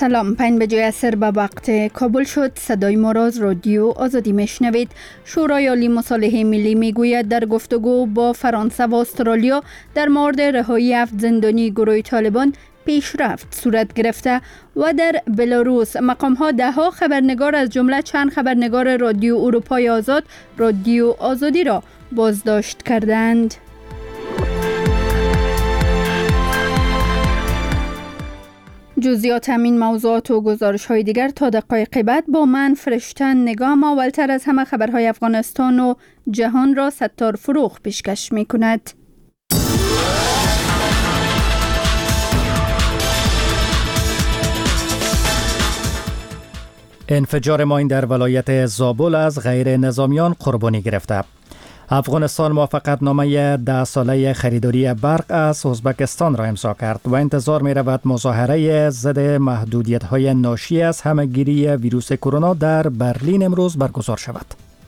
سلام، 5:00 به وقت کابل شد. صدای ما را از رادیو آزادی میشنوید. شورای عالی مصالحه ملی میگوید در گفتگو با فرانسه و استرالیا در مورد رهایی 7 زندانی گروه طالبان پیشرفت صورت گرفته و در بلاروس مقام‌ها 10 خبرنگار از جمله چند خبرنگار رادیو اروپای آزاد، رادیو آزادی را بازداشت کردند. جزئیات همین موضوعات و گزارش‌های دیگر تا دقایق بعد با من فرشته نگام. اولتر از همه خبرهای افغانستان و جهان را ستار فروغ پیشکش می‌کند. انفجار ماین در ولایت زابل از غیر نظامیان قربانی گرفته. افغانستان موافقتنامه 10 ساله خریداری برق از ازبکستان را امضا کرد و انتظار می رود مظاهره ضد محدودیت‌های ناشی از همه‌گیری ویروس کرونا در برلین امروز برگزار شود.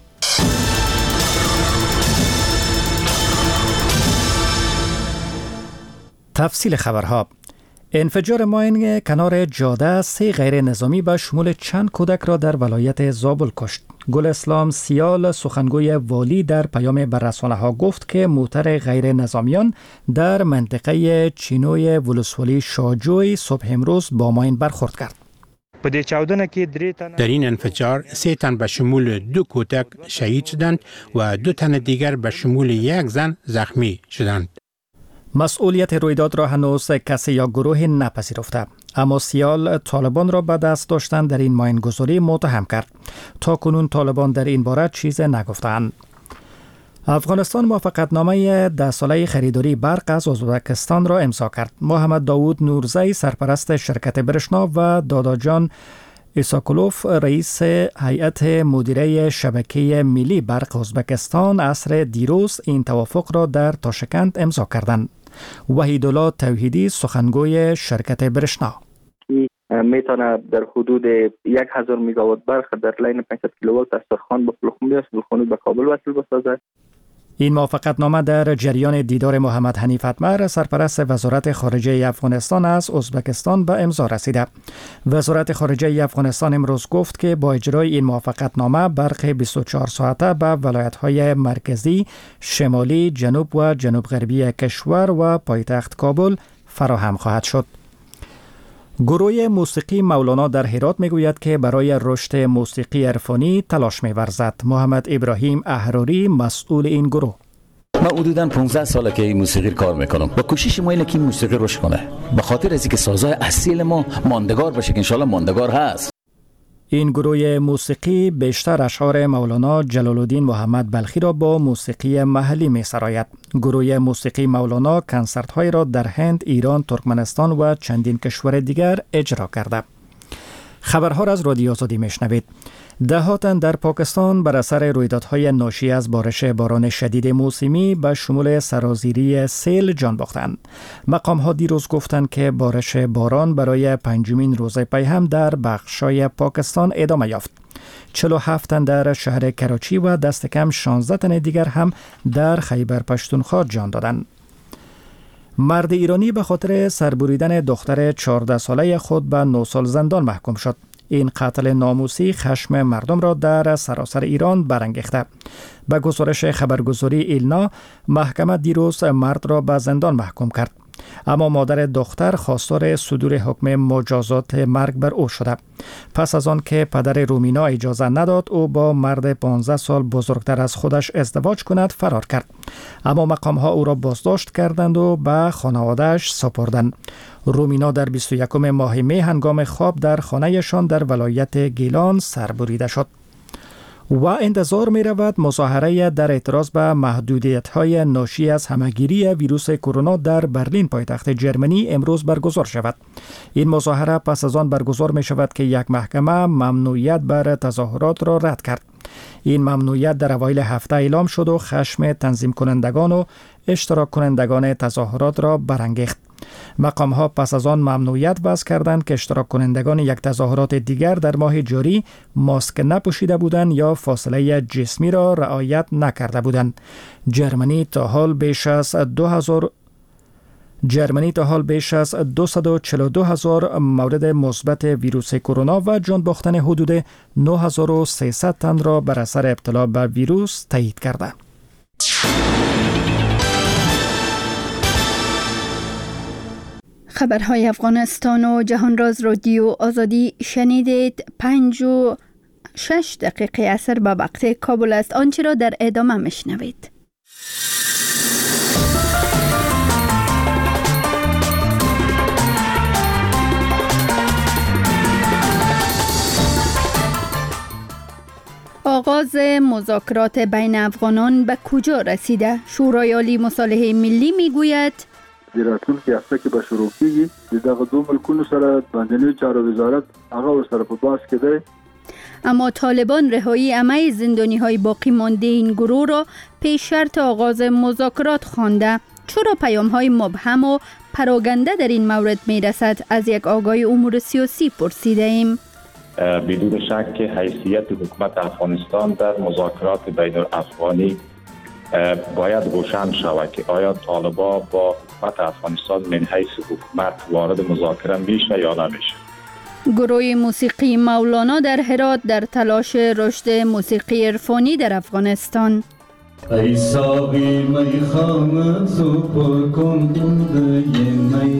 تفصیل خبرها. انفجار ماین کنار جاده 3 غیر نظامی به شمول چند کودک را در ولایت زابل کشت. گل اسلام سیال سخنگوی والی در پیام به رسانه‌ها گفت که موتر غیر نظامیان در منطقه چینوی ولسوالی شاجوی صبح امروز با ماین برخورد کرد. در این انفجار 3 تن به شمول 2 کودک شهید شدند و 2 تن دیگر به شمول 1 زن زخمی شدند. مسئولیت رویداد را هنوز کسی یا گروه نپذیرفته، اما سیال طالبان را به دست داشتن در این ماینگذاری متهم کرد. تا کنون طالبان در این باره چیز نگفتند. افغانستان موافقتنامه 10 ساله خریداری برق از ازبکستان را امضا کرد. محمد داوود نورزی سرپرست شرکت برشنا و داداجان ایساکولوف رئیس هیئت مدیره شبکه ملی برق ازبکستان عصر دیروز این توافق را در تاشکند امضا کردند. وحیدالله توحیدی سخنگوی شرکت برشنا میتونه در حدود 1000 مگاوات برق در لین 500 کیلووات از سرخان به پلخمری از پلخمری به کابل وصل بسازد. این موافقتنامه در جریان دیدار محمد حنیف اتمر سرپرست وزارت خارجه افغانستان از ازبکستان به امضا رسیده. وزارت خارجه افغانستان امروز گفت که با اجرای این موافقتنامه برق 24 ساعته به ولایت‌های مرکزی، شمالی، جنوب و جنوب غربی کشور و پایتخت کابل فراهم خواهد شد. گروه موسیقی مولانا در هرات میگوید که برای رشد موسیقی عرفانی تلاش می‌ورزد. محمد ابراهیم احراری مسئول این گروه: من حدوداً 15 ساله که این موسیقی کار میکنم. با کوشش ما اینه که این موسیقی رشد کنه. به خاطر از اینکه سازهای اصیل ما ماندگار باشه که انشالله ماندگار هست. این گروه موسیقی بیشتر اشعار مولانا جلال الدین محمد بلخی را با موسیقی محلی می سراید. گروه موسیقی مولانا کنسرت‌های را در هند، ایران، ترکمنستان و چندین کشور دیگر اجرا کرده. خبرها را از رادیو آزادی میشنوید. 10 تن در پاکستان بر اثر رویدادهای ناشی از بارش باران شدید موسمی به شمول سرازیری سیل جان باختند. مقام‌ها دیروز گفتند که بارش باران برای 5مین روز پی هم در بخش‌های پاکستان ادامه یافت. 47 تن در شهر کراچی و دست کم 16 تن دیگر هم در خیبر پشتونخوا جان دادند. مرد ایرانی به خاطر سربریدن دختر 14 ساله خود به 9 سال زندان محکوم شد. این قتل ناموسی خشم مردم را در سراسر ایران برانگیخته. به گزارش خبرگزاری ایلنا، محکمه دیروز مرد را به زندان محکوم کرد. اما مادر دختر خواستار صدور حکم مجازات مرگ بر او شده. پس از آن که پدر رومینا اجازه نداد او با مرد 15 سال بزرگتر از خودش ازدواج کند، فرار کرد. اما مقام‌ها او را بازداشت کردند و به خانواده‌اش سپردند. رومینا در 21 ماه می هنگام خواب در خانه‌شان در ولایت گیلان سربریده شد. و انتظار می رود مظاهره در اعتراض به محدودیت‌های ناشی از همه‌گیری ویروس کرونا در برلین پایتخت جرمنی امروز برگزار شود. این مظاهره پس از آن برگزار می شود که یک محکمه ممنوعیت بر تظاهرات را رد کرد. این ممنوعیت در اوایل هفته اعلام شد و خشم تنظیم کنندگان و اشتراک کنندگان تظاهرات را برانگیخت. مقام‌ها پس از آن ممنوعیت وضع کردند که اشتراک کنندگان یک تظاهرات دیگر در ماه جاری ماسک نپوشیده بودند یا فاصله جسمی را رعایت نکرده بودند. جرمنی تا حال بیش از جرمنی تا حال بیش از 242,000 مورد مثبت ویروس کرونا و جان باختن حدود 9300 تن را بر اثر ابتلا به ویروس تایید کرده. خبرهای افغانستان و جهان راز رادیو آزادی شنیدید. 5:06 عصر به وقت کابل است. آنچه را در ادامه میشنوید. آغاز مذاکرات بین افغانان به کجا رسیده؟ شورای عالی مصالحه ملی میگوید در راتلونکي هفته کې به شروع کیږي. دغه دوه ملکونو سره باندنی چارو وزارت هغه ورسره په بحث کې دی. اما طالبان رهایی همه زندانی های باقی مانده این گروه را پیش شرط آغاز مذاکرات خوانده. چرا پیام های مبهم و پراگنده در این مورد می رسد؟ از یک آگاه امور سیاسی پرسیده ایم. بدون شک حیثیت حکومت افغانستان در مذاکرات بین الافغانی باید روشن شود که آیا طالبان با حکومت افغانستان من حیث حکومت وارد مذاکره میشه یا نمیشه. گروه موسیقی مولانا در هرات در تلاش رشد موسیقی عرفانی در افغانستان. ای ساقی میخانه سپر کن دود می.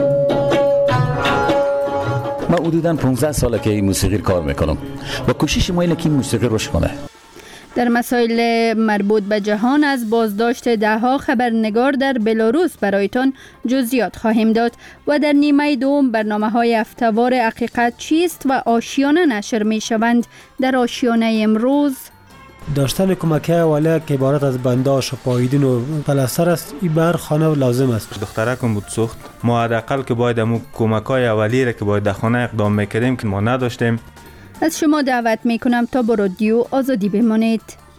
من حدوداً 15 ساله که این موسیقی کار میکنم و کوشش ما اینه که این موسیقی رشد کنه. در مسائل مربوط به جهان از بازداشت دهها خبرنگار در بلاروس برایتان جزئیات خواهیم داد و در نیمه دوم برنامه‌های هفته‌وار حقیقت چیست و آشیانه نشر می‌شوند. در آشیانه امروز داشتن کمکه اولیه که عبارت از بنداش و پاییدن و پلاستر است، این بر خانه لازم است. دخترکم بود سوخت، ما حداقل که باید امو کمک‌های اولیه را که باید در خانه اقدام می‌کردیم که ما نداشتیم. از شما دعوت میکنم تا با رادیو آزادی بمانید.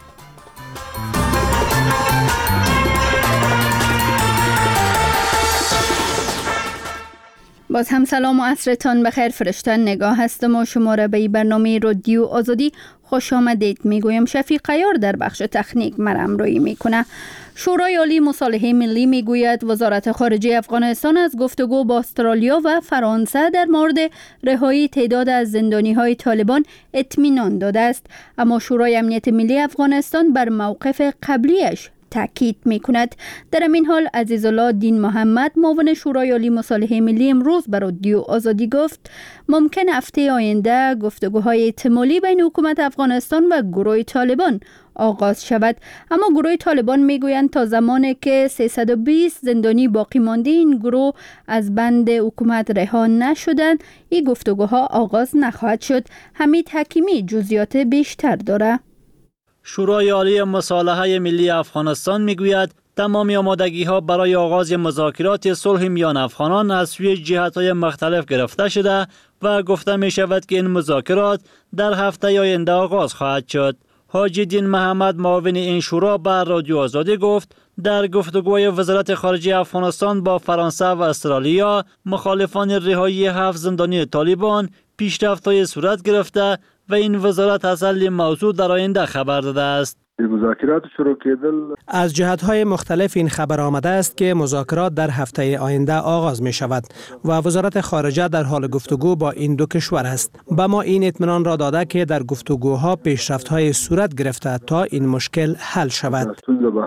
باز هم سلام و عصرتان بخیر. فرشته نگاه هستم و شما را به برنامه رادیو آزادی خوش آمدید میگویم. شفیق عیار در بخش تکنیک مرا روی میکنه. شورای عالی مصالحه ملی میگوید وزارت خارجه افغانستان از گفتگو با استرالیا و فرانسه در مورد رهایی تعداد از زندانی‌های طالبان اطمینان داده است، اما شورای امنیت ملی افغانستان بر موقف قبلیش تاکید میکند. در این حال عزیزالله دین محمد معاون شورای عالی مصالحه ملی امروز بر رادیو آزادی گفت ممکن هفته آینده گفتگوهای احتمالی بین حکومت افغانستان و گروه طالبان آغاز شود، اما گروه طالبان میگویند تا زمانی که 320 زندانی باقی مانده این گروه از بند حکومت رها نشدند این گفتگوها آغاز نخواهد شد. حمید حکیمی جزئیات بیشتر داره. شورای عالی مصالحه ملی افغانستان میگوید تمام آمادگی‌ها برای آغاز مذاکرات صلح میان افغانان از سوی جهت‌های مختلف گرفته شده و گفته می شود که این مذاکرات در هفته آینده آغاز خواهد شد. حاجی دین محمد معاون این شورا بر رادیو آزادی گفت در گفتگوی وزارت خارجه افغانستان با فرانسه و استرالیا مخالفان رهایی 7 زندانی طالبان پیشرفت‌های صورت گرفته و این وزارت از حل موضوع در آینده خبر داده است. مذاکرات شروع کردل از جهت‌های مختلف این خبر آمده است که مذاکرات در هفته آینده آغاز می شود و وزارت خارجه در حال گفتگو با این دو کشور است. به ما این اطمینان را داده که در گفتگوها پیشرفت‌های صورت گرفته تا این مشکل حل شود.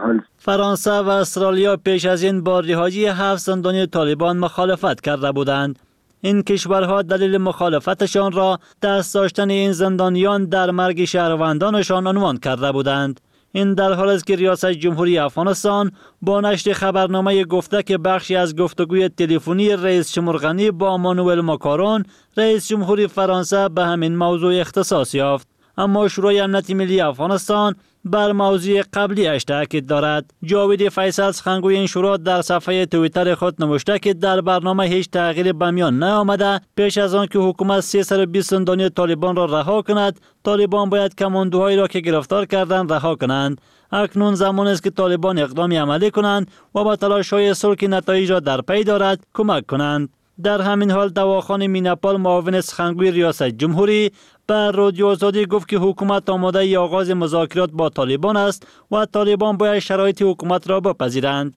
فرانسه و استرالیا پیش از این با رهایی 7 زندانی طالبان مخالفت کرده بودند. این کشورها دلیل مخالفتشان را دست داشتن این زندانیان در مرگ شهروندانشان عنوان کرده بودند. این در حال است که ریاست جمهوری افغانستان با نشر خبرنامه گفته که بخشی از گفتگوی تلفنی رئیس جمهور غنی با مانوئل ماکارون رئیس جمهوری فرانسه به همین موضوع اختصاص یافت، اما شورای امنیت ملی افغانستان بر موضوع قبلی اش تاکید دارد. جاوید فیصل سخنگوی این شورا در صفحه توییتر خود نوشته که در برنامه هیچ تغییر به میان نیامده. پیش از آن که حکومت 320 زندانی طالبان را رها کند، طالبان باید کماندوهایی را که گرفتار کردند رها کنند. اکنون زمان است که طالبان اقدامی عملی کنند و با تلاش‌های صلح که نتایج را در پی دارد کمک کنند. در همین حال دواخان میناپال معاون سخنگوی ریاست جمهوری به رادیو آزادی گفت که حکومت آماده ای آغاز مذاکرات با طالبان است و طالبان باید شرایط حکومت را بپذیرند.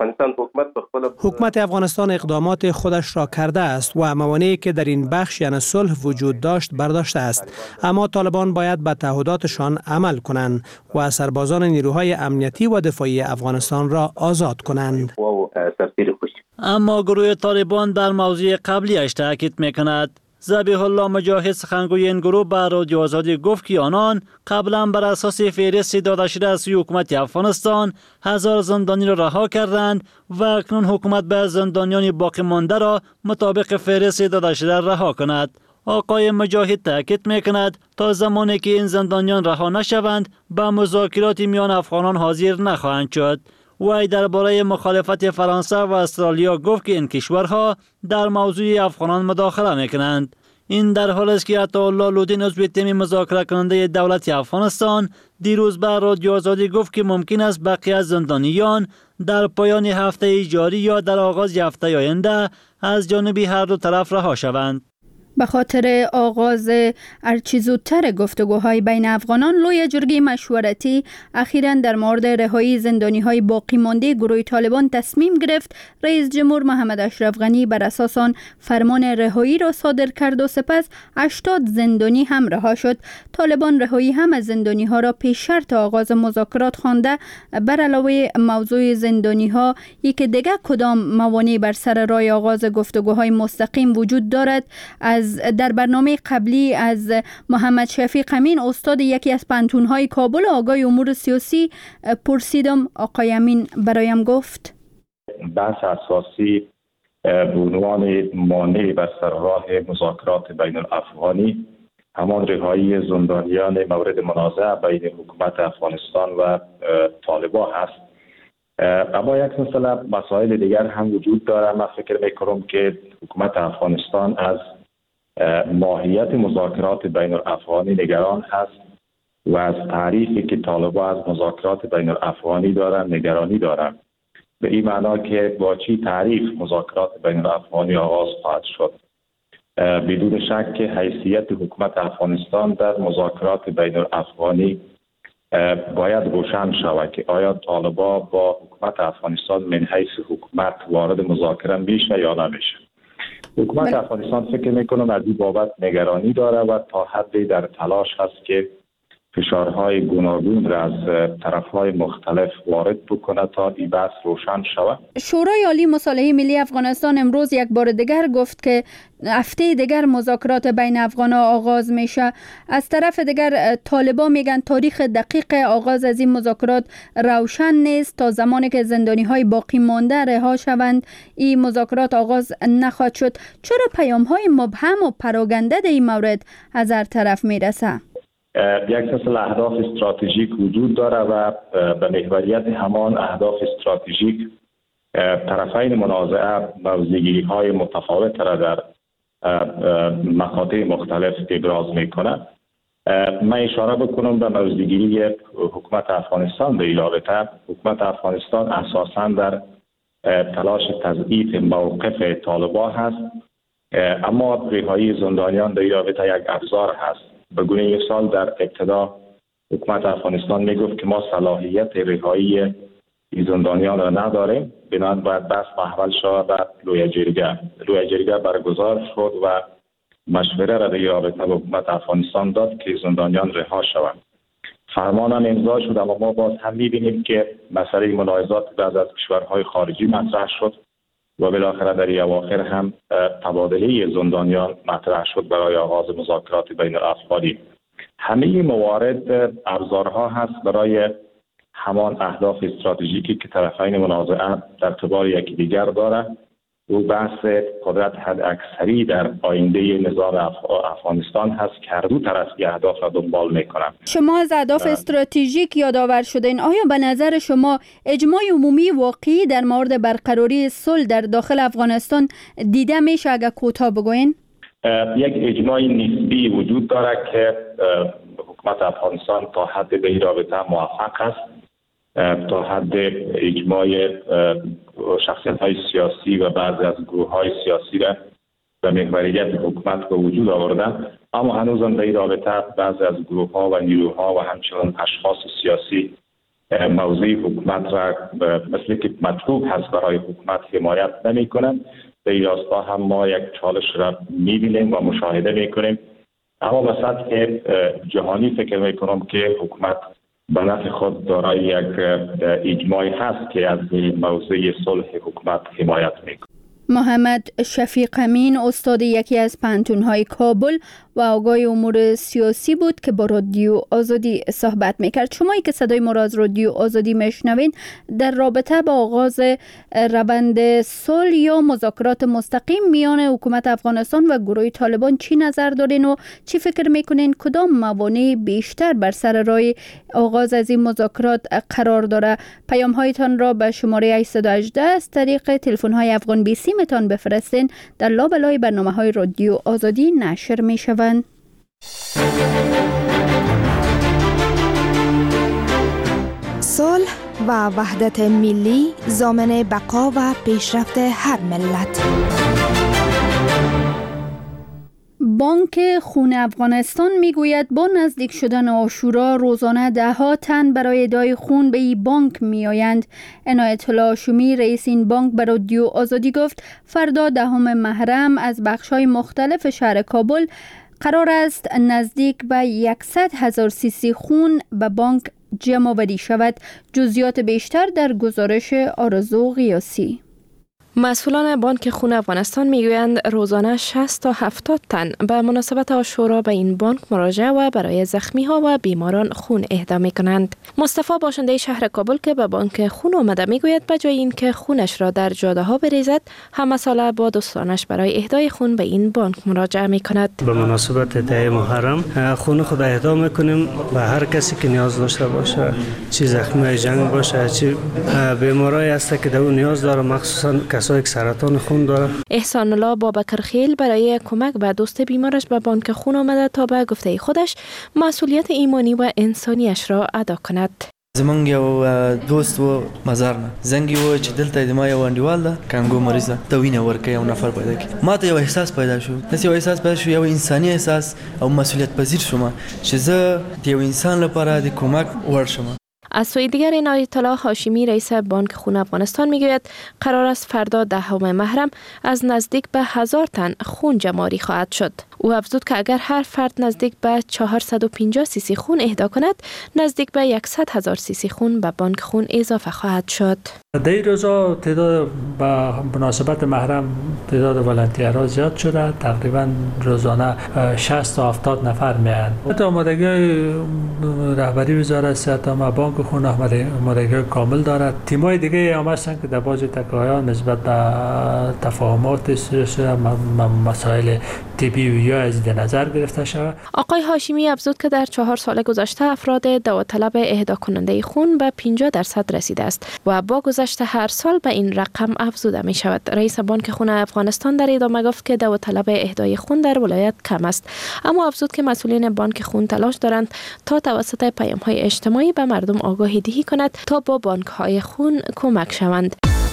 حکومت افغانستان اقدامات خودش را کرده است و موانعی که در این بخش یعنی صلح وجود داشت برداشته است، اما طالبان باید به تعهداتشان عمل کنند و سربازان نیروهای امنیتی و دفاعی افغانستان را آزاد کنند. اما گروه طالبان در موضوع قبلیش تاکید میکند. ذبیح الله مجاهد سخنگوی این گروه به رادیو آزادی گفت که آنان قبلا بر اساس فهرست داده شده از سوی حکومت افغانستان 1000 زندانی را رها کردند و اکنون حکومت به زندانیان باقی مانده را مطابق فهرست داده شده رها کند. آقای مجاهد تاکید میکند تا زمانی که این زندانیان رها نشوند به مذاکرات میان افغانان حاضر نخواهند شد. وی درباره مخالفت فرانسه و استرالیا گفت که این کشورها در موضوع افغانان مداخله میکنند. این در حالی است که عطاالله لودین عضو تیم مذاکره کننده دولت افغانستان دیروز به رادیو آزادی گفت که ممکن است بقیه از زندانیان در پایان هفته جاری یا در آغاز هفته آینده از جانب هر دو طرف رها شوند. به خاطر آغاز هرچه زودتر گفتگوهای بین افغانان، لوی جرگه مشورتی اخیراً در مورد رهایی زندانی‌های باقی مانده گروه طالبان تصمیم گرفت. رئیس جمهور محمد اشرف غنی بر اساس آن فرمان رهایی را صادر کرد و سپس 80 زندانی هم رها شد. طالبان رهایی هم از زندانی‌ها را پیش شرط آغاز مذاکرات خوانده. بر علاوه موضوع زندانی‌ها، یک دیگر کدام موانع بر سر راه آغاز گفتگوهای مستقیم وجود دارد؟ در برنامه قبلی از محمد شفیق امین، استاد یکی از پانتون‌های کابل، آگاه امور سیاسی، پرسیدم. آقای امین برایم گفت بحث اساسی به عنوان مانع بر سر راه مذاکرات بین الافغانی همان رهایی زندانیان مورد منازعه بین حکومت افغانستان و طالبان هست. اما یک مسائل دیگر هم وجود داره. من فکر میکنم که حکومت افغانستان از ماهیت مذاکرات بین الافغانی نگران هست و از تعریفی که طالبان از مذاکرات بین الافغانی دارن نگرانی دارن، به این معنا که با چی تعریف مذاکرات بین الافغانی آغاز خواهد شد. بدون شک که حیثیت حکومت افغانستان در مذاکرات بین الافغانی باید روشن شود که آیا طالبان با حکومت افغانستان من حیث حکومت وارد مذاکره میشه یا نمیشه. حکومت افغانستان فکر میکنم از این بابت نگرانی داره و تا حدی در تلاش هست که فشارهای گوناگون را از طرفهای مختلف وارد بکنه تا این بحث روشن شود. شورای عالی مصالحه ملی افغانستان امروز یک بار دیگر گفت که هفته دیگر مذاکرات بین افغان‌ها آغاز میشه. از طرف دیگر طالبان میگن تاریخ دقیق آغاز از این مذاکرات روشن نیست. تا زمانی که زندانی‌های باقی مانده رها شوند این مذاکرات آغاز نخواهد شد. چرا پیام‌های مبهم و پراگنده در این مورد از هر طرف میرسه؟ یک سلسله اهداف استراتژیک وجود داره و به محوریت همان اهداف استراتژیک طرفین منازعه موضع‌گیری‌های متفاوت را در مقاطع مختلف ابراز میکنه. من اشاره بکنم به موضع‌گیری حکومت افغانستان به این رابطه. حکومت افغانستان اساساً در تلاش تضعیف موقف طالبان هست، اما رهایی زندانیان در این رابطه یک ابزار هست. به گونه مثال در ابتدا حکومت افغانستان میگفت که ما صلاحیت رهایی زندانیان را نداریم، بنابراین باید بحث محول شود به لوی جرگه برگزار شد و مشوره را در رابطه با حکومت افغانستان داد که زندانیان رها شوند. فرمان هم امضا شد، اما ما باز هم میبینیم که مسئله ملاحظات بعض از کشورهای خارجی مطرح شد و بالاخره در اواخر هم تبادله زندانیان مطرح شد برای آغاز مذاکرات بین الافغانی. همه موارد ابزارها هست برای همان اهداف استراتژیکی که طرفین منازعه در اعتبار یکی دیگر داره و بحث قدرت حد اکثری در آینده نظام افغانستان هست که هر دو طرف اهداف را دنبال میکنن. شما از اهداف استراتژیک یادآور شدین. آیا به نظر شما اجماع عمومی واقعی در مورد برقراری صلح در داخل افغانستان دیده میشه؟ اگر کوتاه بگوین. یک اجماع نسبی وجود داره که حکومت افغانستان تا حد به این رابطه موفق است. تا حد اجماع شخصیت‌های سیاسی و بعضی از گروه‌های سیاسی را و محوریت حکومت به وجود آورده، اما هنوز هم در این رابطه بعضی از گروه ها و نیروها و همچنان اشخاص سیاسی موضوع حکومت را مثل که مطلوب هست برای حکومت حمایت نمی کنند. در این راستا هم ما یک چالش را می بینیم و مشاهده می کنیم، اما به سطح جهانی فکر می کنم که حکومت به نفع خود دارای یک اجماعی هست که از موضوع صلح حکومت حمایت می کنند. محمد شفیق امین استاد یکی از پانتون‌های کابل و آگاه امور سیاسی بود که با رادیو آزادی صحبت میکرد. شمایی که صدای ما را از رادیو آزادی میشنوین، در رابطه با آغاز روند صلح یا مذاکرات مستقیم میان حکومت افغانستان و گروه طالبان چی نظر دارین و چی فکر میکنین کدام موانع بیشتر بر سر راه آغاز از این مذاکرات قرار داره؟ پیام هایتان را به شماره 818 از طریق تلفن های افغان بیسی میتون بفرستین. در لابلای برنامه های رادیو آزادی نشر میشوند. صلح و وحدت ملی ضامن بقا و پیشرفت هر ملت. بانک خون افغانستان میگوید با نزدیک شدن عاشورا روزانه 10 تن برای اهدای خون به این بانک میآیند. عنایت الله هاشمی رئیس این بانک به رادیو آزادی گفت فردا 10 محرم از بخش‌های مختلف شهر کابل قرار است نزدیک به 100,000 سیسی خون به بانک جمع آوری شود. جزئیات بیشتر در گزارش آرزو قیاسی. مسئولان بانک خون افغانستان میگویند روزانه 60 تا 70 تن به مناسبت عاشورا به این بانک مراجعه و برای زخمی ها و بیماران خون اهدا می کنند. مصطفی باشنده شهر کابل که به بانک خون آمده میگوید به جای اینکه خونش را در جاده ها بریزد، همه ساله با دوستانش برای اهدای خون به این بانک مراجعه می کند. به مناسبت 10 محرم خون خود اهدا میکنیم به هر کسی که نیاز داشته باشه، چه زخمی جنگ باشه، چه بیماری هست که دو نیاز داره، مخصوصا کسایی که سرطان خون داره. احسان الله بابکرخیل برای کمک به دوست بیمارش به بانک خون آمده تا به گفته خودش مسئولیت ایمانی و انسانیش را ادا کند. زمونږ یو دوست و مزار نه زنګ یو چې دلته د ما یو انډیوال ده کانګو مریض ده د وینې ورکه یو نفر پیدا کړ. ما ته یو احساس پیدا شو، داسې یو احساس پیدا شو، یو انساني احساس او مسئولیت پذیر شوم چې زه د یو انسان لپاره د کمک وړ شم. از سوی دیگر عنایت الله هاشمی رئیس بانک خون افغانستان میگوید قرار است فردا 10 محرم از نزدیک به 1000 تن خون جمع‌آوری خواهد شد. او افزود که اگر هر فرد نزدیک به 450 سیسی خون اهدا کند، نزدیک به 100,000 سیسی خون به بانک خون اضافه خواهد شد. در این روزا تعداد به مناسبت محرم تعداد ولنتیرها زیاد شده، تقریبا روزانه 60 تا 70 نفر میاند. آمادگی رهبری وزارت صحت و بانک خون آمادگی کامل دارد. تیم‌های دیگه هم هستن که در بعضی تک‌ها نسبت به تفاهمات مسائل طبی یا از نظر گرفته شود. آقای هاشمی افزود که در 4 سال گذشته افراد داوطلب اهدا کننده خون به 50% رسیده است و با گذشت هر سال به این رقم افزوده می شود. رئیس بانک خون افغانستان در ادامه گفت که داوطلب اهدای خون در ولایت کم است، اما افزود که مسئولین بانک خون تلاش دارند تا توسط پیام‌های اجتماعی به مردم آگاهی دهی کند تا با بانک‌های خون کمک شوند.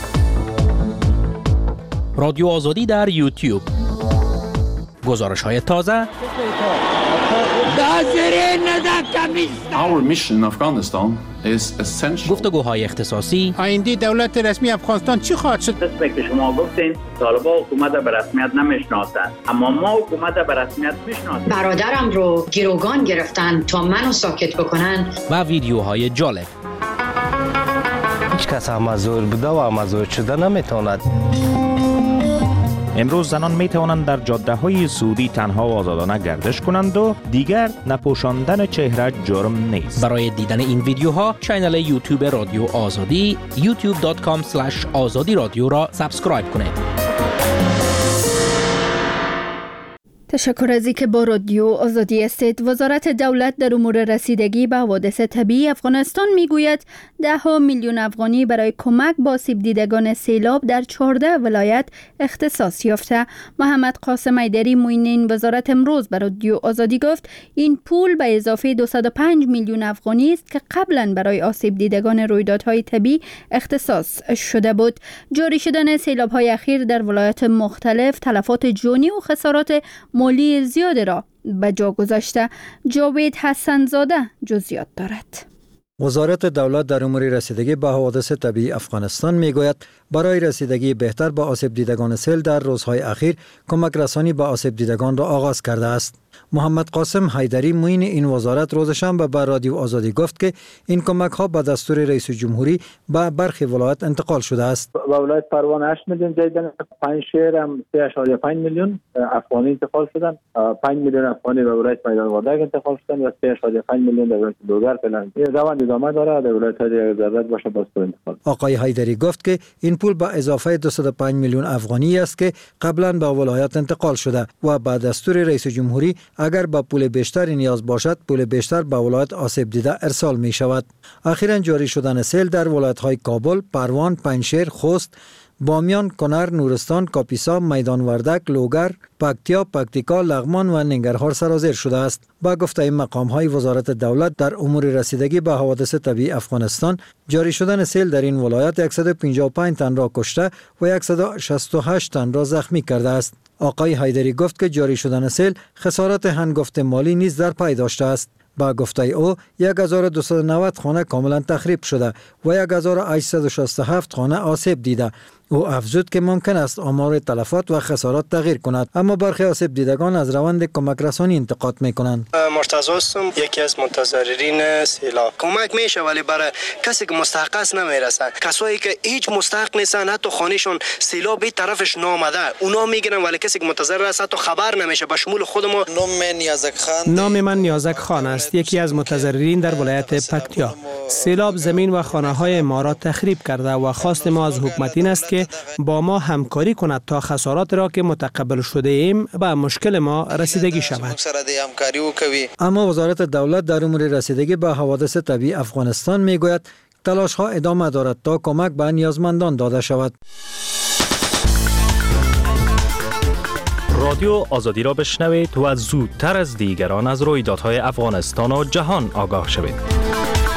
رادیو آزادی در یوتیوب. گزارش‌های تازه. Our mission in Afghanistan is essential. گفتگوهای اختصاصی. آینده دولت رسمی افغانستان چی خواهد شد؟ مثل که شما گفتین طالبان حکومت به رسمیت نمیشناسند، اما ما حکومت به رسمیت میشناسیم. برادرم رو گروگان گرفتن تا منو ساکت بکنن. و ویدیوهای جالب. هیچ کس مزور بوده و مزور شده نمیتواند. امروز زنان می توانند در جاده‌های سعودی تنها و آزادانه گردش کنند و دیگر نپوشاندن چهره جرم نیست. برای دیدن این ویدیوها کانال یوتیوب رادیو آزادی youtube.com/azadi radio را سابسکرایب کنید. تشکر از اینکه با رادیو آزادی هستید. وزارت دولت در امور رسیدگی به حوادث طبیعی افغانستان میگوید 10 میلیون افغانی برای کمک به آسیب دیدگان سیلاب در 14 ولایت اختصاص یافته. محمد قاسم حیدری معین این وزارت امروز به رادیو آزادی گفت این پول به اضافه 205 میلیون افغانی است که قبلا برای آسیب دیدگان رویدادهای طبیعی اختصاص شده بود. جاری شدن سیلاب‌های اخیر در ولایات مختلف تلفات جانی و خسارات مالی زیاد را به جا گذاشته. جاوید حسن‌زاده جزئیات دارد. وزارت دولت در امور رسیدگی به حوادث طبیعی افغانستان میگوید برای رسیدگی بهتر به آسیب دیدگان سیل در روزهای اخیر کمک رسانی به آسیب دیدگان را آغاز کرده است. محمد قاسم حیدری معین این وزارت روز شنبه به رادیو آزادی گفت که این کمک ها به دستور رئیس جمهوری به برخی ولایت انتقال شده است. به ولایت پروان 8 میلیون جدیدن، پنجشیر هم 3.5 میلیون افغانی انتقال شدن، 5 میلیون افغانی به ولایت میدان وردگ انتقال شدن و 3.5 میلیون در ولایت لوگر فعلا. این روند ادامه داره، در ولایت های ضرورت باشه باز انتقال. آقای حیدری گفت که این پول به اضافه 205 میلیون افغانی است که قبلا به ولایت انتقال شده و به دستور رئیس جمهوری اگر به پول بیشتری نیاز باشد پول بیشتر به ولایت آسیب دیده ارسال می شود. اخیراً جاری شدن سیل در ولایت های کابل، پروان، پنجشیر، خوست، بامیان، کنر، نورستان، کاپیسا، میدان وردک، لوگر، پکتیا، پکتیکا، لغمان و ننگرهار سرازیر شده است. با گفته مقام های وزارت دولت در امور رسیدگی به حوادث طبیعی افغانستان، جاری شدن سیل در این ولایت 155 تن را کشته و 168 تن را زخمی کرده است. آقای حیدری گفت که جاری شدن سیل خسارات هنگفت مالی نیز در پی داشته است. با گفته او 1290 خانه کاملا تخریب شده و 1867 خانه آسیب دیده. او افزود که ممکن است آمار تلفات و خسارات تغییر کند، اما برخی آسیب دیدگان از روند کمک رسانی انتقاد میکنند. مرتضی هستم، یکی از متضررین سیلاب. کمک میشه ولی برای کسی که مستحق است نمیرسه. کسایی که هیچ مستحق نیستن، حتی خانهشون سیلاب به طرفش نامده، اونا میگیرن ولی کسی که متضرر است حتی خبر نمیشه. به شمول خود ما. نام من نیازک خان است، یکی از متضررین در ولایت پکتیا. سیلاب زمین و خانه‌های ما را تخریب کرده و خواست ما از حکومت این است که با ما همکاری کند تا خسارات را که متقبل شده ایم به مشکل ما رسیدگی شود. اما وزارت دولت در امور رسیدگی به حوادث طبیعی افغانستان میگوید تلاش ها ادامه دارد تا کمک به نیازمندان داده شود. رادیو آزادی را بشنوید و زودتر از دیگران از رویدادهای افغانستان و جهان آگاه شوید.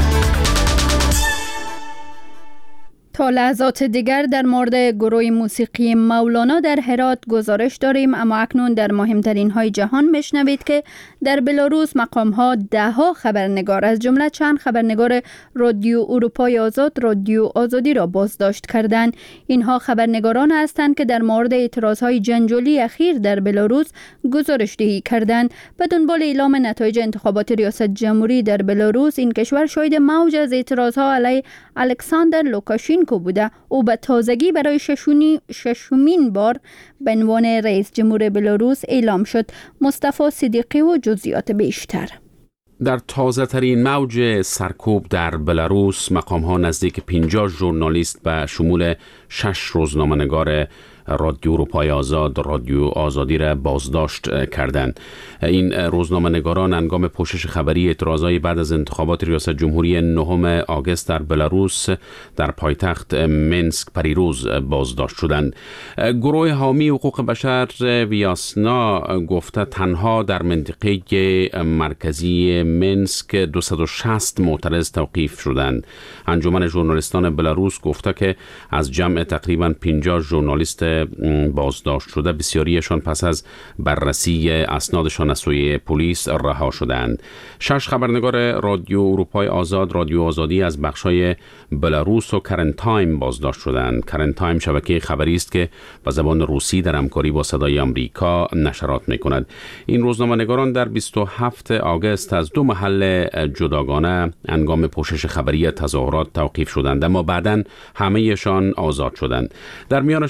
تا لحظات دیگر در مورد گروه موسیقی مولانا در هرات گزارش داریم، اما اکنون در مهمترین های جهان میشنوید که در بلاروس مقام ها 10 خبرنگار از جمله چند خبرنگار رادیو اروپای آزاد رادیو آزادی را بازداشت کردند. اینها خبرنگاران هستند که در مورد اعتراض های جنجالی اخیر در بلاروس گزارش دهی کردند. به دنبال اعلام نتایج انتخابات ریاست جمهوری در بلاروس، این کشور شاهد موج از اعتراض ها علیه الکساندر لوکاشنکو بوده. او به تازگی برای ششمین بار به عنوان رئیس جمهور بلاروس اعلام شد. مصطفی صدیقی و جزئیات بیشتر. در تازه ترین موج سرکوب در بلاروس مقام ها نزدیک 50 ژورنالیست به شمول 6 روزنامه‌نگار رادیو اروپای آزاد رادیو آزادی را بازداشت کردند. این روزنامه‌نگاران هنگام پوشش خبری اعتراضات بعد از انتخابات ریاست جمهوری 9 آگوست در بلاروس در پایتخت منسک پریروز بازداشت شدند. گروه حامی حقوق بشر ویاسنا گفته تنها در منطقه مرکزی منسک 260 معترض توقیف شدند. انجمن ژورنالیستان بلاروس گفته که از جمع تقریبا 50 ژورنالیست بازداشت شده بسیاریشان پس از بررسی اسنادشان از سوی پلیس رها شدند. 6 خبرنگار رادیو اروپای آزاد رادیو آزادی از بخش‌های بلاروس و کرن تایم بازداشت شدند. کرن تایم شبکه خبری است که به زبان روسی در همکاری با صدای آمریکا نشرات می‌کند. این روزنامه‌نگاران در 27 آگوست از 2 محل جداگانه هنگام پوشش خبری تظاهرات توقیف شدند، اما بعداً همه‌شان آزاد شدند. در میانشان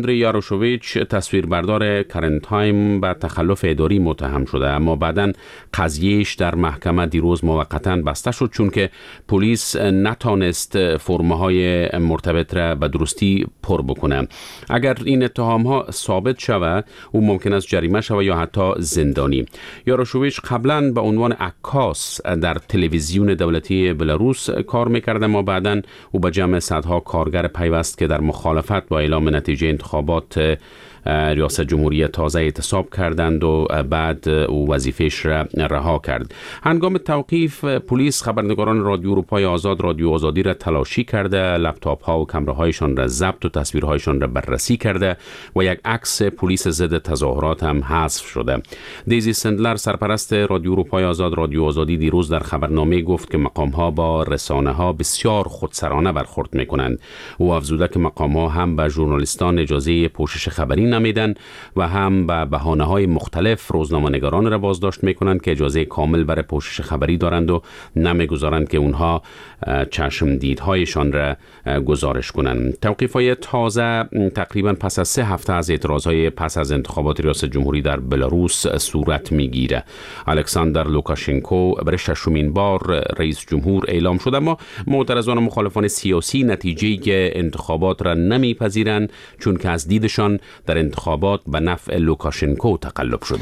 آندری یاروشوویچ تصویربردار کرن تایم به تخلف اداری متهم شده، اما بعداً قضیهش در محکمه دیروز موقتاً بسته شد چون که پلیس نتانست فرم‌های مرتبط را به درستی پر بکنه. اگر این اتهام‌ها ثابت شود او ممکن است جریمه شود یا حتی زندانی. یاروشوویچ قبلاً به عنوان عکاس در تلویزیون دولتی بلاروس کار می‌کرد، اما بعداً او به جمع صدها کارگر پیوست که در مخالفت با اعلام نتیجه انتخابات ریاست جمهوری تازه اعتصاب کردند و بعد او وظیفه‌اش را رها کرد. هنگام توقیف پلیس خبرنگاران رادیو اروپای آزاد، رادیو آزادی را تلاشی کرده، لپتاپ ها و کامراهایشان را ضبط و تصویرهایشان را بررسی کرده و یک عکس پلیس ضد تظاهرات هم حذف شده. دیزی سندلر سرپرست رادیو اروپای آزاد، رادیو آزادی دیروز در خبرنامه گفت که مقام ها با رسانه ها بسیار خودسرانه برخورد میکنند. او افزوده که مقام ها هم به ژورنالیستان اجازه پوشش خبری نمیدن و هم به بهانه‌های مختلف روزنامه‌نگاران را بازداشت میکنند که اجازه کامل برای پوشش خبری دارند و نمیگذارند که اونها چشمدیدهایشان را گزارش کنند. توقیف‌های تازه تقریبا پس از 3 هفته از اعتراضهای پس از انتخابات ریاست جمهوری در بلاروس صورت میگیره. الکساندر لوکاشنکو برای 6مین بار رئیس جمهور اعلام شد، اما معترضان و مخالفان سیاسی نتیجه انتخابات را نمیپذیرند چون که از دیدشان در انتخابات به نفع لوکاشنکو تقلب شده.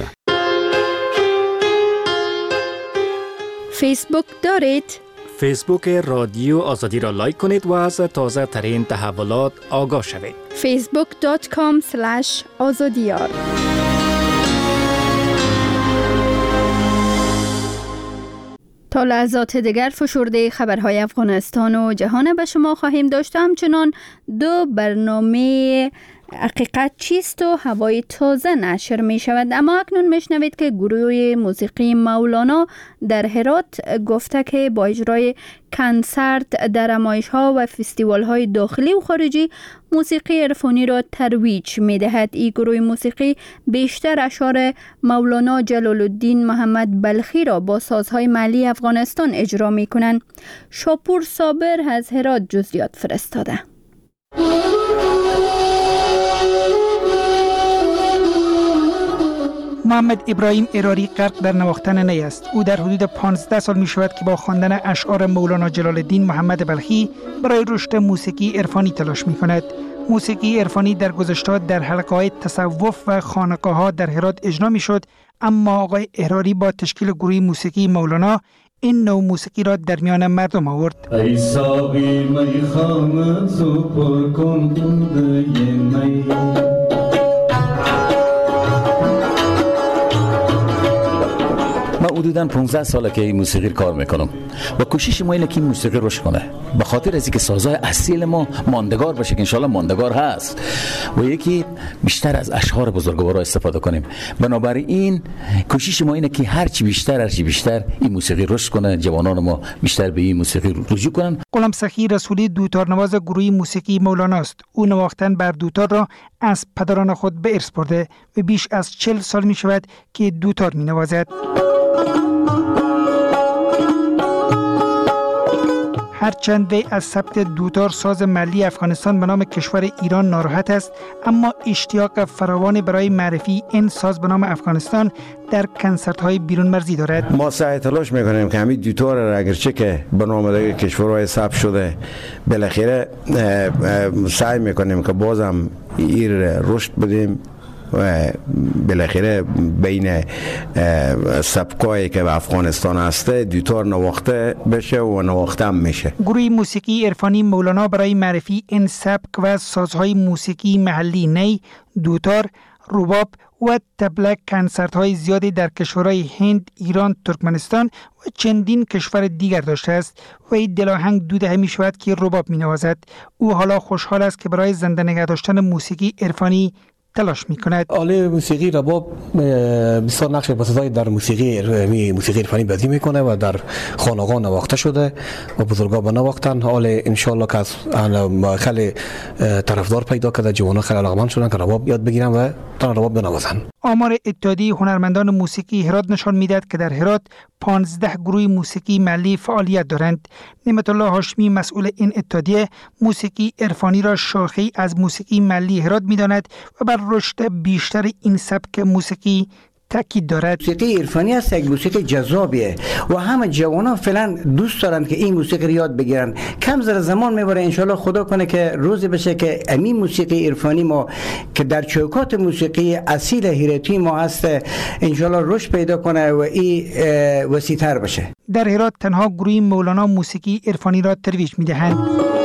فیسبوک دارید؟ فیسبوک رادیو آزادی را لایک کنید و از تازه ترین تحولات آگاه شوید. facebook.com/azadiyar. تا لحظات دیگر فشرده خبرهای افغانستان و جهان به شما خواهیم داشت. همچنان 2 برنامه حقیقت چیست و هوای تازه نشر می شود. اما اکنون می شنوید که گروه موسیقی مولانا در هرات گفته که با اجرای کنسرت در نمایش ها و فستیوال های داخلی و خارجی موسیقی عرفانی را ترویج می دهد. این گروه موسیقی بیشتر اشعار مولانا جلال الدین محمد بلخی را با سازهای محلی افغانستان اجرا می کنند. شاپور صابر از هرات جزئیات فرستاده. محمد ابراهیم اراری غرق در نواختن نی است. او در حدود 15 سال می شود که با خواندن اشعار مولانا جلال الدین محمد بلخی برای رشد موسیقی عرفانی تلاش می کند. موسیقی عرفانی در گذشته در حلقه‌های تصوف و خانقاه‌ها در هرات اجرا می شد، اما آقای اراری با تشکیل گروه موسیقی مولانا این نوع موسیقی را در میان مردم آورد. ای ساقی می خام تو پر کن دود می. من حدوداً 15 ساله که این موسیقی کار میکنم و کوشش ما اینه که این موسیقی رشد کنه، به خاطر از اینکه سازهای اصیل ما ماندگار باشه که انشالله ماندگار هست و یکی بیشتر از اشعار بزرگوارا استفاده کنیم. بنابراین کوشش ما اینه که هرچی بیشتر این موسیقی رشد کنه، جوانان ما بیشتر به این موسیقی رجوع کنن. غلام سخی رسولی دوتار نواز گروه موسیقی مولانا است. او نواختن بر دوتار را از پدران خود به ارث برده و بیش از 40 سال می شود که دوتار می نوازد. هرچند وی از ثبت دوتار ساز ملی افغانستان به نام کشور ایران ناراحت است، اما اشتیاق فراوان برای معرفی این ساز به نام افغانستان در کنسرت‌های بیرون مرزی دارد. ما سعی تلاش می‌کنیم که همین دوتار را اگرچه که به نام کشورهای ثبت شده بالاخره سعی می‌کنیم که بازم این رشد بدیم و بالاخره بین سبکایی که به افغانستان هسته دوتار نواخته بشه و نواخته هم میشه. گروه موسیقی عرفانی مولانا برای معرفی این سبک و سازهای موسیقی محلی نی، دوتار، رباب و تبله کنسرت‌های زیادی در کشورهای هند، ایران، ترکمنستان و چندین کشور دیگر داشته است و این دلاهنگ دو دهه می شود که رباب می نوازد. او حالا خوشحال است که برای زنده نگه داشتن موسیقی عرفانی تلاش می‌کند. آله موسیقی رباب بسیار نقش بسیاری در موسیقی عرفانی بازی می‌کنه و در خانقاه نواخته شده و بزرگا به نواختن. حالا ان شاء الله که خیلی طرفدار پیدا کرده، جوانان خیلی علاقمند شدن که رباب یاد بگیرن و رباب بنوازن. آمار اتحادیه هنرمندان موسیقی هرات نشان می‌دهد که در هرات 15 گروه موسیقی محلی فعالیت دارند. نعمت الله هاشمی مسئول این اتحادیه موسیقی عرفانی را شاخه‌ای از موسیقی محلی هرات می‌داند و بر رشد بیشتر این سبک موسیقی تاکید دارد. موسیقی عرفانی است، یک موسیقی جذابیه و همه جوانان فعلا دوست دارند که این موسیقی رو یاد بگیرن. کم زر زمان میبره، انشالله خدا کنه که روزی بشه که این موسیقی عرفانی ما که در چوکات موسیقی اصیل هراتی ما هست انشالله رشد پیدا کنه و این وسیع‌تر بشه. در هرات تنها گروه مولانا موسیقی عرفانی را ترویج میدهند.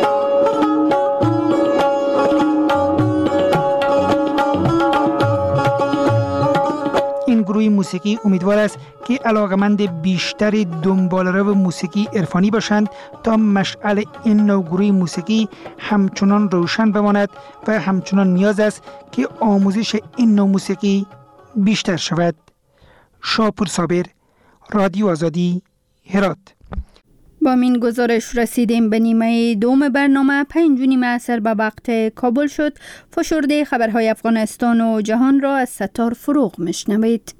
این گروه موسیقی امیدوار است که علاقمند بیشتر دنباله‌رو موسیقی عرفانی باشند تا مشعل این نوع گروه موسیقی همچنان روشن بماند و همچنان نیاز است که آموزش این نوع موسیقی بیشتر شود. شاپور صابر، رادیو آزادی، هرات. با این گزارش رسیدیم به نیمه دوم برنامه. 5 عصر به وقت کابل شد. فشرده خبرهای افغانستان و جهان را از ستار فروغ میشنوید.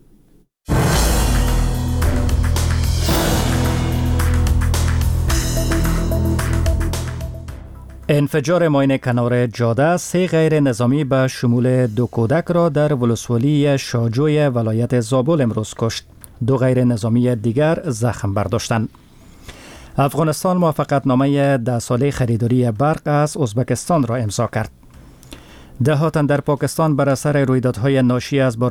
انفجار ماین کنار جاده 3 غیر نظامی به شمول 2 کودک را در ولسوالی شاجوی ولایت زابل امروز کشت. 2 غیر نظامی دیگر زخم برداشتند. افغانستان موافقتنامه 10 ساله خریداری برق از ازبکستان را امضا کرد. دهات در پاکستان بر اثر رویدادهای ناشی از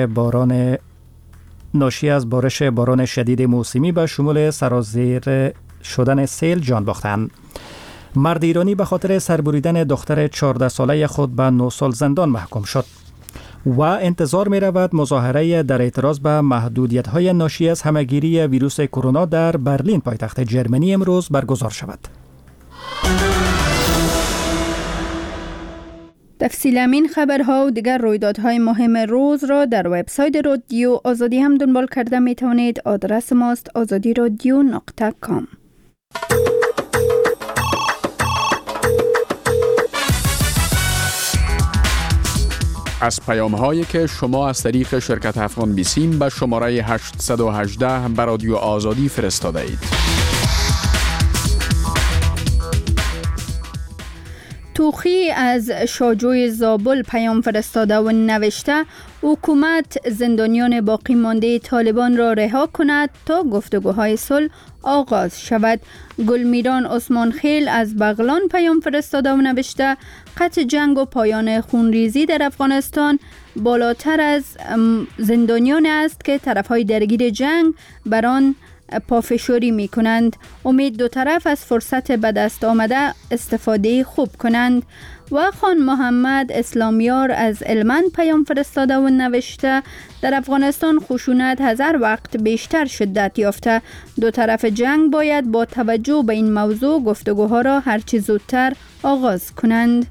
بارش باران شدید موسمی به شمول سرازیر شدن سیل جان باختند. مرد ایرانی به خاطر سربریدن دختر 14 ساله خود به 9 سال زندان محکوم شد و انتظار می رود مظاهره در اعتراض به محدودیت‌های ناشی از همه‌گیری ویروس کرونا در برلین پایتخت جرمنی امروز برگزار شود. تفصیل این خبرها و دیگر رویدادهای مهم روز را در وبسایت رادیو آزادی هم دنبال کرده می توانید. آدرس ماست azadiradio.com. از پیام‌هایی که شما از طریق شرکت افغان بیسیم به شماره 818 به رادیو آزادی فرستاده اید. توخی از شاجوی زابل پیام فرستاده و نوشته حکومت زندانیان باقی مانده طالبان را رها کند تا گفتگوهای صلح آغاز شود. گلمیران عثمان خیل از بغلان پیام فرستاده و نوشته قطع جنگ و پایان خونریزی در افغانستان بالاتر از زندانیان است که طرفهای درگیر جنگ بر آن پافشاری می کنند. امید دو طرف از فرصت به دست آمده استفاده خوب کنند. و خان محمد اسلامیار از علمند پیام فرستاده و نوشته در افغانستان خشونت هزار وقت بیشتر شدت یافته. دو طرف جنگ باید با توجه به این موضوع گفتگوها را هرچی زودتر آغاز کنند.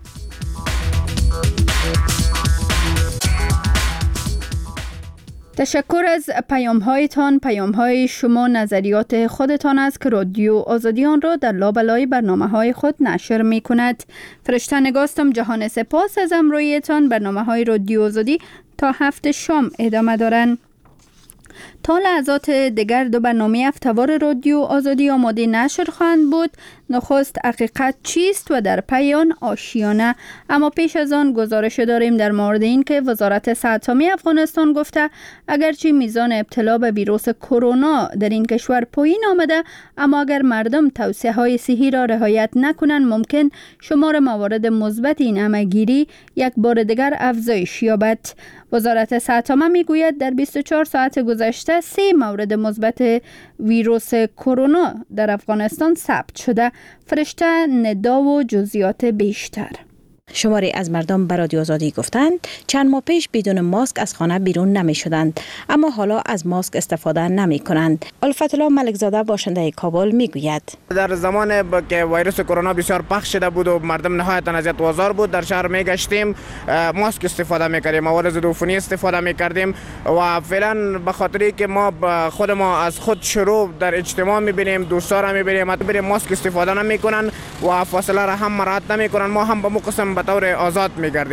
تشکر از پیام‌هایتان. پیام‌های شما نظریات خودتان است که رادیو آزادی آن را در لابلای برنامه‌های خود نشر می‌کند. فرشته نگاستم جهان سپاس از همراهیتان. برنامه‌های رادیو آزادی تا 7 شام ادامه دارند. تا لحظات دیگر دو برنامه هفته‌وار رادیو آزادی آماده نشر خواهند بود. نخست حقیقت چیست و در پی آن آشیانه. اما پیش از آن گزارش داریم در مورد این که وزارت صحت عامه افغانستان گفته اگرچه میزان ابتلا به ویروس کرونا در این کشور پایین آمده، اما اگر مردم توصیه‌های صحی را رعایت نکنند ممکن شمار موارد مثبت این همه‌گیری یک بار دیگر افزایش یابد. وزارت صحت عامه میگوید در 24 ساعت گذشته 3 مورد مثبت ویروس کرونا در افغانستان ثبت شده. فرشته ندا و جزئیات بیشتر. شماری از مردم به رادیو آزادی گفتند چند ماه پیش بدون ماسک از خانه بیرون نمی شدند، اما حالا از ماسک استفاده نمی کنند. الفت الله ملکزاده باشنده کابل می گوید در زمان که ویروس کرونا بسیار پخش شده بود و مردم نهایت اذیت و آزار بود، در شهر می گشتیم، ماسک استفاده می کردیم، مواد ضد عفونی استفاده می کردیم و فعلا به خاطری که ما خود ما از خود شروع در اجتماع می بینیم، دوستا را می بینیم حتی ماسک استفاده نمی کنند و فاصله را هم مراعات نمی کنند، ما هم به قسم به طور آزاد می گردیم.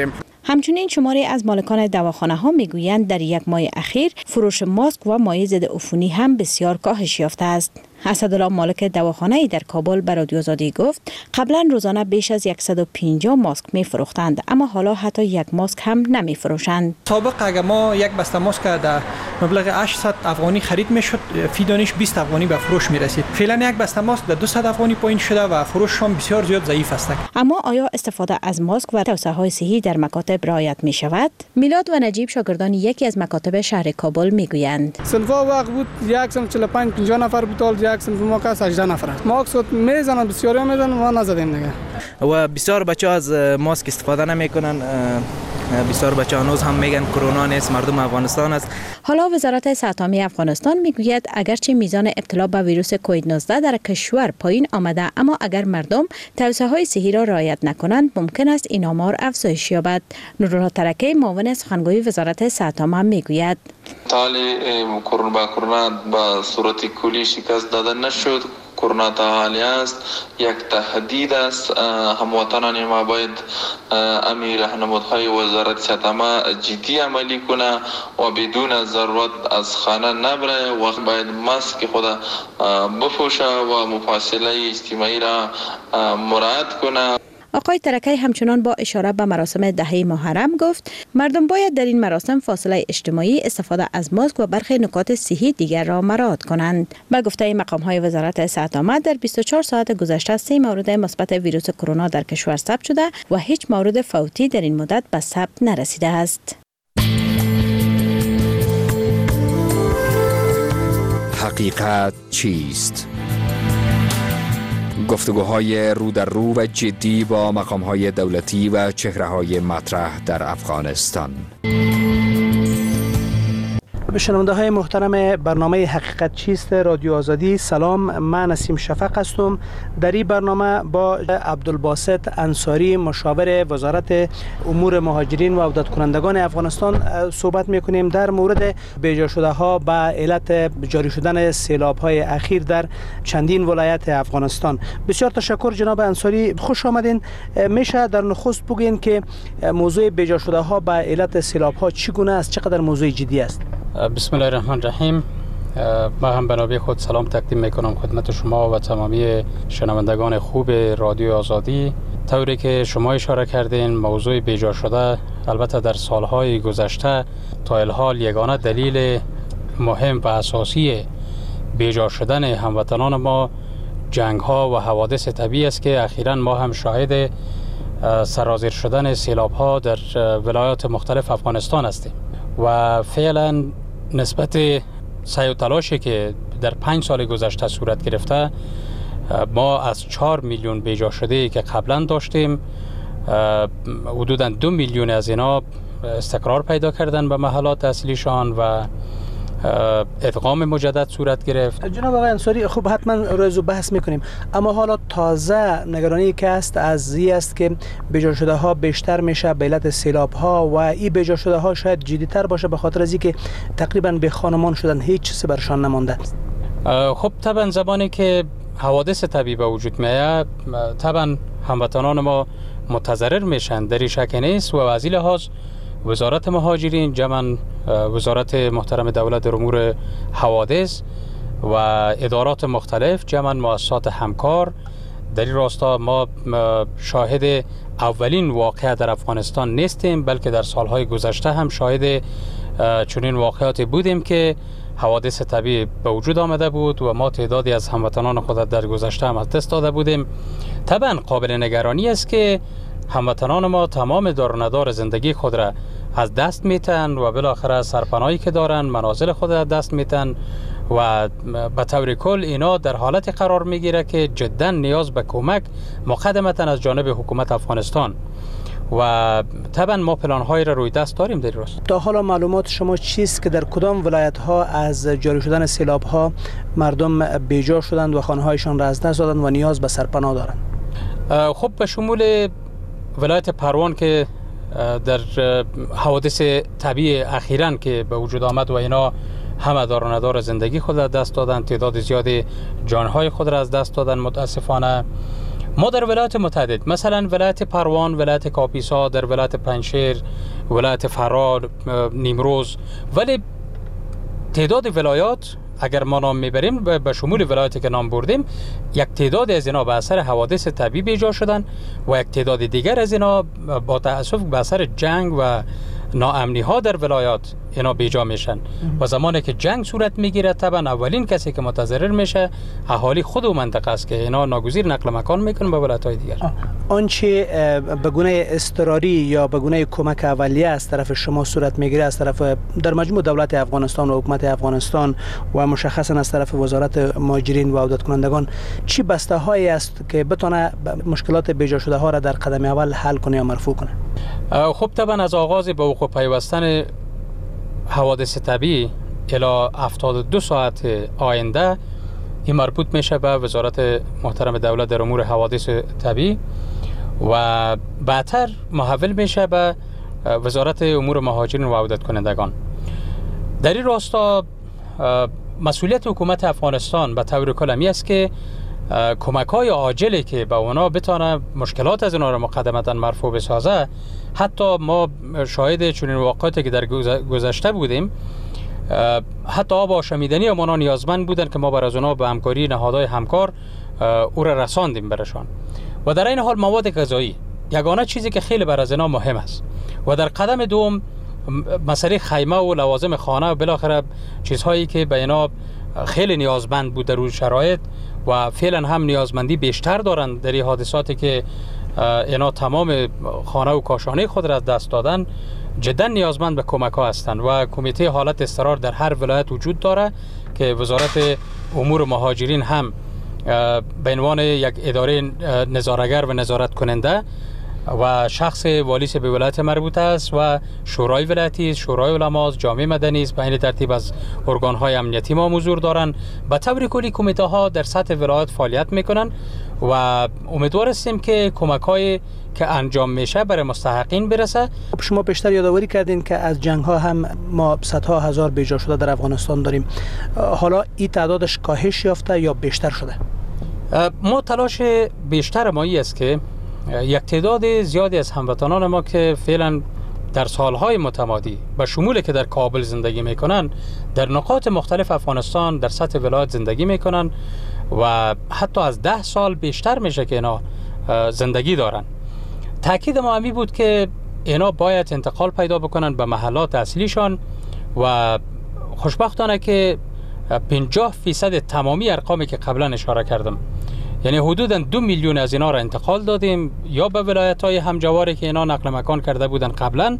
همچنین شماری از مالکان دواخانه ها میگویند در یک ماه اخیر فروش ماسک و مایع ضد عفونی هم بسیار کاهش یافته است. اسدالله مالک دواخانه‌ای در کابل به رادیو آزادی گفت قبلا روزانه بیش از 150 ماسک می فروختند، اما حالا حتی یک ماسک هم نمی فروشند. سابق اگر ما یک بسته ماسک در مبلغ 800 افغانی خرید میشد، فی دانش 20 افغانی به فروش می رسید. فعلا یک بسته ماسک در 200 افغانی پایین شده و فروش هم بسیار زیاد ضعیف است. اما آیا استفاده از ماسک و توصیه‌های صحی در مکاتب رعایت می شود؟ میلاد و نجیب شاگردان یکی از مکاتب شهر کابل میگویند صنف وقت بود 145 50 نفر بود، یک صنف ما که 18 نفر است. ماسک میزنن، بسیاری میزنن، ما نزدیم دیگه. و بسیار بچه‌ها از ماسک استفاده نمیکنن. بسیار بچه‌ها هنوز هم میگن کرونا نیست، مردم افغانستان است. حالا وزارت صحت عامه افغانستان میگوید اگرچه میزان ابتلا به ویروس کووید 19 در کشور پایین آمده، اما اگر مردم توصیه‌های صحی را رعایت نکنند ممکن است این آمار افزایش یابد. نورالله ترکی معاون سخنگوی وزارت صحت عامه میگوید کرونا به صورت کلی شکست داده نشد. کرونا حالی است، یک تهدید است. هموطنان ما باید امیر راهنمودهای وزارت صحت عامه جدی عملی کنه و بدون ضرورت از خانه نبره و باید ماسک خود بپوشه و مفاصله اجتماعی را مراعات کنه. آقای ترکی همچنان با اشاره به مراسم دهه محرم گفت مردم باید در این مراسم فاصله اجتماعی، استفاده از ماسک و برخی نکات صحی دیگر را مراعات کنند. به گفته مقام‌های وزارت صحت عامه در 24 ساعت گذشته 3 مورد مثبت ویروس کرونا در کشور ثبت شده و هیچ مورد فوتی در این مدت به ثبت نرسیده است. حقیقت چیست؟ گفتگوهای رو در رو و جدی با مقام‌های دولتی و چهره‌های مطرح در افغانستان. به شنونده های محترم برنامه حقیقت چیست رادیو آزادی سلام، من نسیم شفق هستم. در این برنامه با عبدالباسط انصاری مشاور وزارت امور مهاجرین و عودت کنندگان افغانستان صحبت میکنیم در مورد بیجا شده ها به علت جاری شدن سیلاب های اخیر در چندین ولایت افغانستان. بسیار تشکر جناب انصاری، خوش آمدین. میشه در نخست بگین که موضوع بیجا شده ها به علت سیلاب ها چگونه است، چقدر موضوع جدی است؟ بسم الله الرحمن الرحیم. من هم به نوبه خود سلام تقدیم میکنم خدمت شما و تمامی شنوندگان خوب رادیو آزادی. طوری که شما اشاره کردین موضوع بیجا شده البته در سالهای گذشته تا الحال یگانه دلیل مهم و اساسی بیجا شدن هموطنان ما جنگ ها و حوادث طبیعی است که اخیراً ما هم شاهد سرازیر شدن سیلاب ها در ولایات مختلف افغانستان هستیم و فعلا نسبت سعی و تلاشی که در 5 سال گذشته صورت گرفته ما از 4 میلیون بیجا شده که قبلا داشتیم حدوداً 2 میلیون از اینا استقرار پیدا کردن به محلات اصلیشان و ادغام مجدد صورت گرفت. جناب آقای انصاری، خب حتما روزو بحث میکنیم، اما حالا تازه نگرانی که است از این است که بیجا شده ها بیشتر میشه به علت سیلاب ها و این بیجا شده ها شاید جدی‌تر باشه به خاطر از اینکه تقریبا به خانمان شدن، هیچ چیزی برشان نمانده. خب طبعا زمانی که حوادث طبیعی به وجود میاد طبعا هموطنان ما متضرر میشن، در شک نیست و از این لحاظ وزارت مهاجرین جمعاً وزارت محترم دولت در امور حوادث و ادارات مختلف جمعاً مؤسسات همکار در این راستا ما شاهد اولین واقعه در افغانستان نیستیم، بلکه در سالهای گذشته هم شاهد چنین واقعاتی بودیم که حوادث طبیعی به وجود آمده بود و ما تعدادی از هموطنان خود در گذشته هم از دست داده بودیم. طبعاً قابل نگرانی است که هموطنان ما تمام دار و ندار زندگی خود را از دست میتن و بالاخره سرپناهی که دارن منازل خود را دست میتن و به طور کل اینا در حالت قرار میگیره که جدا نیاز به کمک مقدمتا از جانب حکومت افغانستان و طبعا ما پلان‌هایی را روی دست داریم در راست. تا حالا معلومات شما چیست که در کدام ولایت‌ها از جاری شدن سیلاب‌ها مردم بیجا شدند و خانه‌هایشان را از دست دادند و نیاز به سرپناه دارند؟ خب به شمول ولایت پروان که در حوادث طبیعی اخیراً که به وجود آمد و اینا همه دار و ندار زندگی خود را دست دادن، تعداد زیادی جانهای خود را از دست دادن متاسفانه ما در ولایت متعدد، مثلا ولایت پروان، ولایت کاپیسا، در ولایت پنجشیر، ولایت فرار، نیمروز، ولی تعداد ولایات اگر ما نام میبریم به شمول ولایتی که نام بردیم، یک تعداد از اینا به اثر حوادث طبیعی بیجا شدن و یک تعداد دیگر از اینا با تأسف به اثر جنگ و ناامنی ها در ولایات اینا بیجا میشن و زمانی که جنگ صورت میگیره طبعا اولین کسی که متضرر میشه اهالی خود و منطقه است که اینا ناگزیر نقل مکان میکنن به ولایت های دیگر. آنچه به گونه اضطراری یا به گونه کمک اولیه از طرف شما صورت میگیره از طرف در مجموع دولت افغانستان و حکومت افغانستان و مشخصا از طرف وزارت مهاجرین و عودت کنندگان، چی بسته هایی است که بتونه مشکلات بیجا شده ها را در قدم اول حل کنه یا مرفوع کنه؟ خب طبعا از آغاز به وقوع پیوستن حوادث طبیعی الی 72 ساعت آینده این مربوط میشه به وزارت محترم دولت در امور حوادث طبیعی و بعدتر محول میشه به وزارت امور مهاجرین و عودت کنندگان. در این راستا مسئولیت حکومت افغانستان به طور کلی است که کمک‌های عاجلی که به اونا بتونه مشکلات از اونا را مقدمتا مرفوع بسازه. حتی ما شاهد چنین واقعاتی که در گذشته بودیم، حتی آب آشامیدنی اونا نیازمند بودن که ما بر از اونا به همکاری نهادهای همکار او را رساندیم برشان. و در این حال مواد غذایی یگانه چیزی که خیلی بر از اینا مهم است. و در قدم دوم مسئله خیمه و لوازم خانه و بالاخره چیزهایی که به اینا خیلی نیازمند بود در اون شرایط و فعلا هم نیازمندی بیشتر دارن در این حادثاتی که اینا تمام خانه و کاشانه خود را از دست دادن، جدا نیازمند به کمک ها هستند و کمیته حالت اضطرار در هر ولایت وجود داره که وزارت امور مهاجرین هم به عنوان یک اداره نظاره‌گر و نظارت کننده و شخص والی به ولایت مربوط است و شورای ولایتی، شورای علما، جامعه مدنی است. به این ترتیب از ارگان‌های امنیتی ما حضور دارند. به طور کلی کمیته ها در سطح ولایت فعالیت میکنن و امیدوار هستیم که کمک‌های که انجام میشه برای مستحقین برسه. شما بیشتر یادآوری کردین که از جنگ ها هم ما صدها هزار بیجا شده در افغانستان داریم. حالا این تعدادش کاهش یافته یا بیشتر شده؟ ما تلاش بیشتر ما است که یک تعداد زیادی از هموطنان ما که فعلا در سالهای متمادی به شمول که در کابل زندگی میکنن، در نقاط مختلف افغانستان در سطح ولایت زندگی میکنن و حتی از 10 سال بیشتر میشه که اینا زندگی دارن. تاکید ما همی بود که اینا باید انتقال پیدا بکنن به محلات اصلیشان و خوشبختانه که 50% تمامی ارقامی که قبلا اشاره کردم، یعنی حدوداً 2 میلیون از اینا را انتقال دادیم یا به ولایت‌های همجواری که اینا نقل مکان کرده بودن قبلا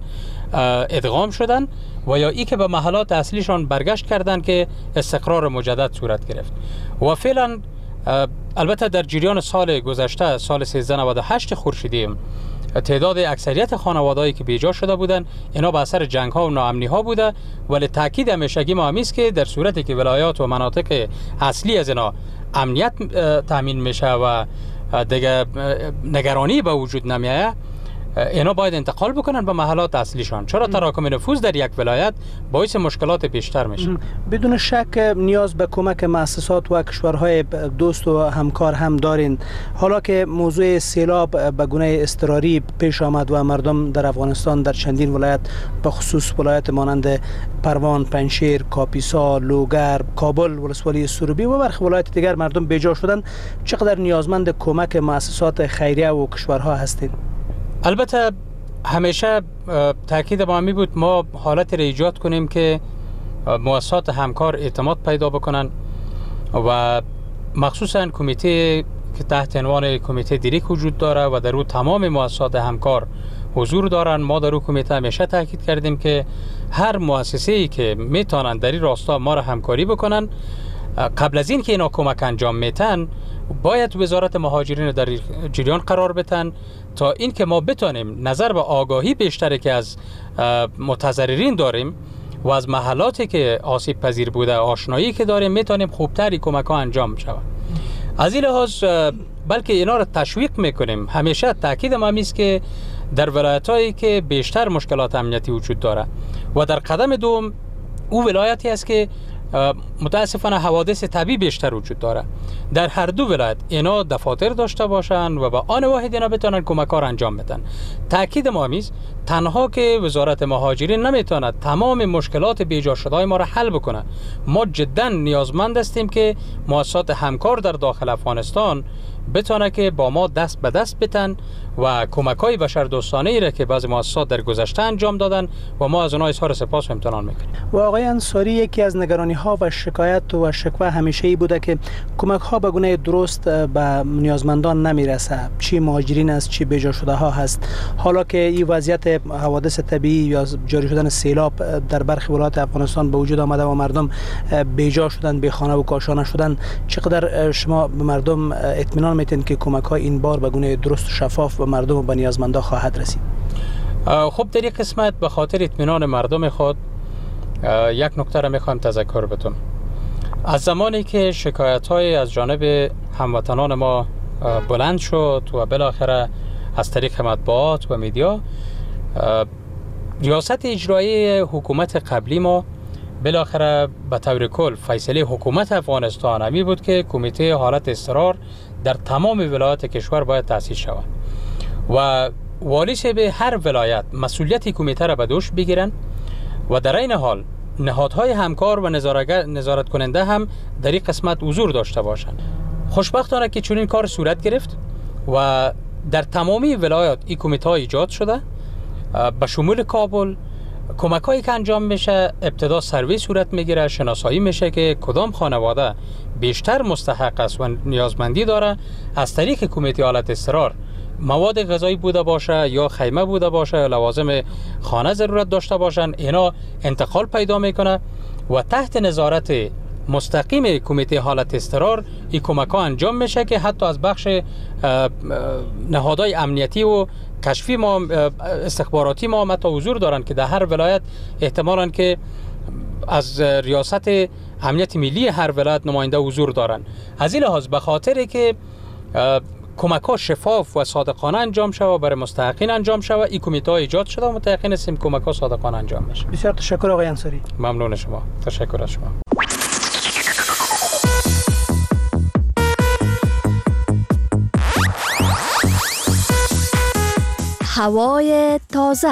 ادغام شدن و یا ای که به محلات اصلیشان برگشت کردن که استقرار مجدد صورت گرفت. و فعلا البته در جریان سال گذشته، سال 1398 خورشیدی، تعداد اکثریت خانوادهایی که بیجا شده بودند اینا به اثر جنگ ها و ناامنی ها بوده، ولی تاکید همیشگی ما همیست که در صورتی که ولایات و مناطق اصلی از اینا امنیت تامین میشه و دیگه نگرانی به وجود نمیایه، اینا باید انتقال بکنن به محلات اصلیشان، چرا تراکم نفوذ در یک ولایت باعث مشکلات بیشتر میشه. بدون شک نیاز به کمک مؤسسات و کشورهای دوست و همکار هم دارین. حالا که موضوع سیلاب به گونه اضطراری پیش آمد و مردم در افغانستان در چندین ولایت به خصوص ولایت مانند پروان، پنجشیر، کاپیسا، لوگر، کابل، ولسوالی سروبی و برخی ولایت دیگر مردم بیجا شدن، چقدر نیازمند کمک مؤسسات خیریه و کشورها هستید؟ البته همیشه تاکید ما همی بود ما حالت را ایجاد کنیم که مؤسسات همکار اعتماد پیدا بکنن و مخصوصا کمیته که تحت عنوان کمیته دیریک وجود داره و در او تمام مؤسسات همکار حضور دارن. ما در او کمیته همیشه تاکید کردیم که هر مؤسسه‌ای که میتونن در این راستا ما را همکاری بکنن، قبل از این که اینا کمک انجام میتن باید وزارت مهاجرین در جریان قرار بدن تا این که ما بتونیم نظر به آگاهی بیشتری که از متضررین داریم و از محلاتی که آسیب پذیر بوده آشنایی که داریم میتونیم خوبتری کمک ها انجام شود. از این لحاظ بلکه اینا را تشویق میکنیم. همیشه تاکید ما است که در ولایتایی که بیشتر مشکلات امنیتی وجود داره و در قدم دوم او ولایتی است که متاسفانه حوادث طبیعی بیشتر وجود داره. در هر دو ولایت اینا دفاتر داشته باشن و با آن واحد اینا بتونن کمکار انجام بدن. تاکید ما همیست تنها که وزارت مهاجرین نمیتونه تمام مشکلات بیجا شده‌های ما را حل بکنه. ما جدا نیازمند هستیم که مؤسسات همکار در داخل افغانستان بتونه که با ما دست به دست بتن و کمک‌های بشردوستانه‌ای را که بعضی مؤسسات در گذشته انجام دادن و ما از اونها اظهار سپاس و امتنان میکنیم. و آقای انصاری، یکی از نگرانی‌ها و شکایت و شکوه همیشه‌ای بوده که کمک‌ها به گونه درست به نیازمندان نمیرسه، چی مهاجرین است چی بیجا شده ها هست. حالا که این وضعیت حوادث طبیعی یا جاری شدن سیلاب در برخی ولایات افغانستان به وجود آمده و مردم بیجا شدن، بی خانه و کاشانه شدن، چقدر شما به مردم اطمینان میتین که کمک‌ها این بار به گونه درست و شفاف به مردم و به نیازمندا خواهد رسید؟ خب در این قسمت به خاطر اطمینان مردم خود یک نکته را میخوایم تذکر بدم. از زمانی که شکایت‌های از جانب هموطنان ما بلند شد و بالاخره از طریق مطبوعات و میدیا، ریاست اجرایی حکومت قبلی ما بالاخره به طور کل فیصله حکومت افغانستان همی بود که کمیته حالت اضطرار در تمام ولایات کشور باید تأسیس شود و والی صاحب هر ولایت مسئولیت کمیته را به دوش بگیرن و در این حال نهادهای همکار و نظارت کننده هم در این قسمت حضور داشته باشند. خوشبختانه که چنین کار صورت گرفت و در تمامی ولایات این کمیته ها ایجاد شده. به شمول کابل کمک‌هایی که انجام میشه، ابتدا سروی صورت میگیره، شناسایی میشه که کدام خانواده بیشتر مستحق است و نیازمندی داره. از طریق کمیته حالت اضطرار مواد غذایی بوده باشه یا خیمه بوده باشه یا لوازم خانه ضرورت داشته باشن، اینا انتقال پیدا میکنه و تحت نظارت مستقیم کمیته حالت اضطرار این کمک‌ها انجام میشه که حتی از بخش نهادهای امنیتی و کشفی ما استخباراتی ما متا حضور دارن که در هر ولایت احتمالاً که از ریاست امنیت ملی هر ولایت نماینده حضور دارن. از این لحاظ به خاطر که کمک‌ها شفاف و صادقانه انجام شود، برای مستحقین انجام شود، این کمیته ها ایجاد شده و متأکد هستیم کمک‌ها صادقانه انجام بشه. بسیار تشکر آقای انصاری. ممنون شما. تشکر از شما. هوای تازه.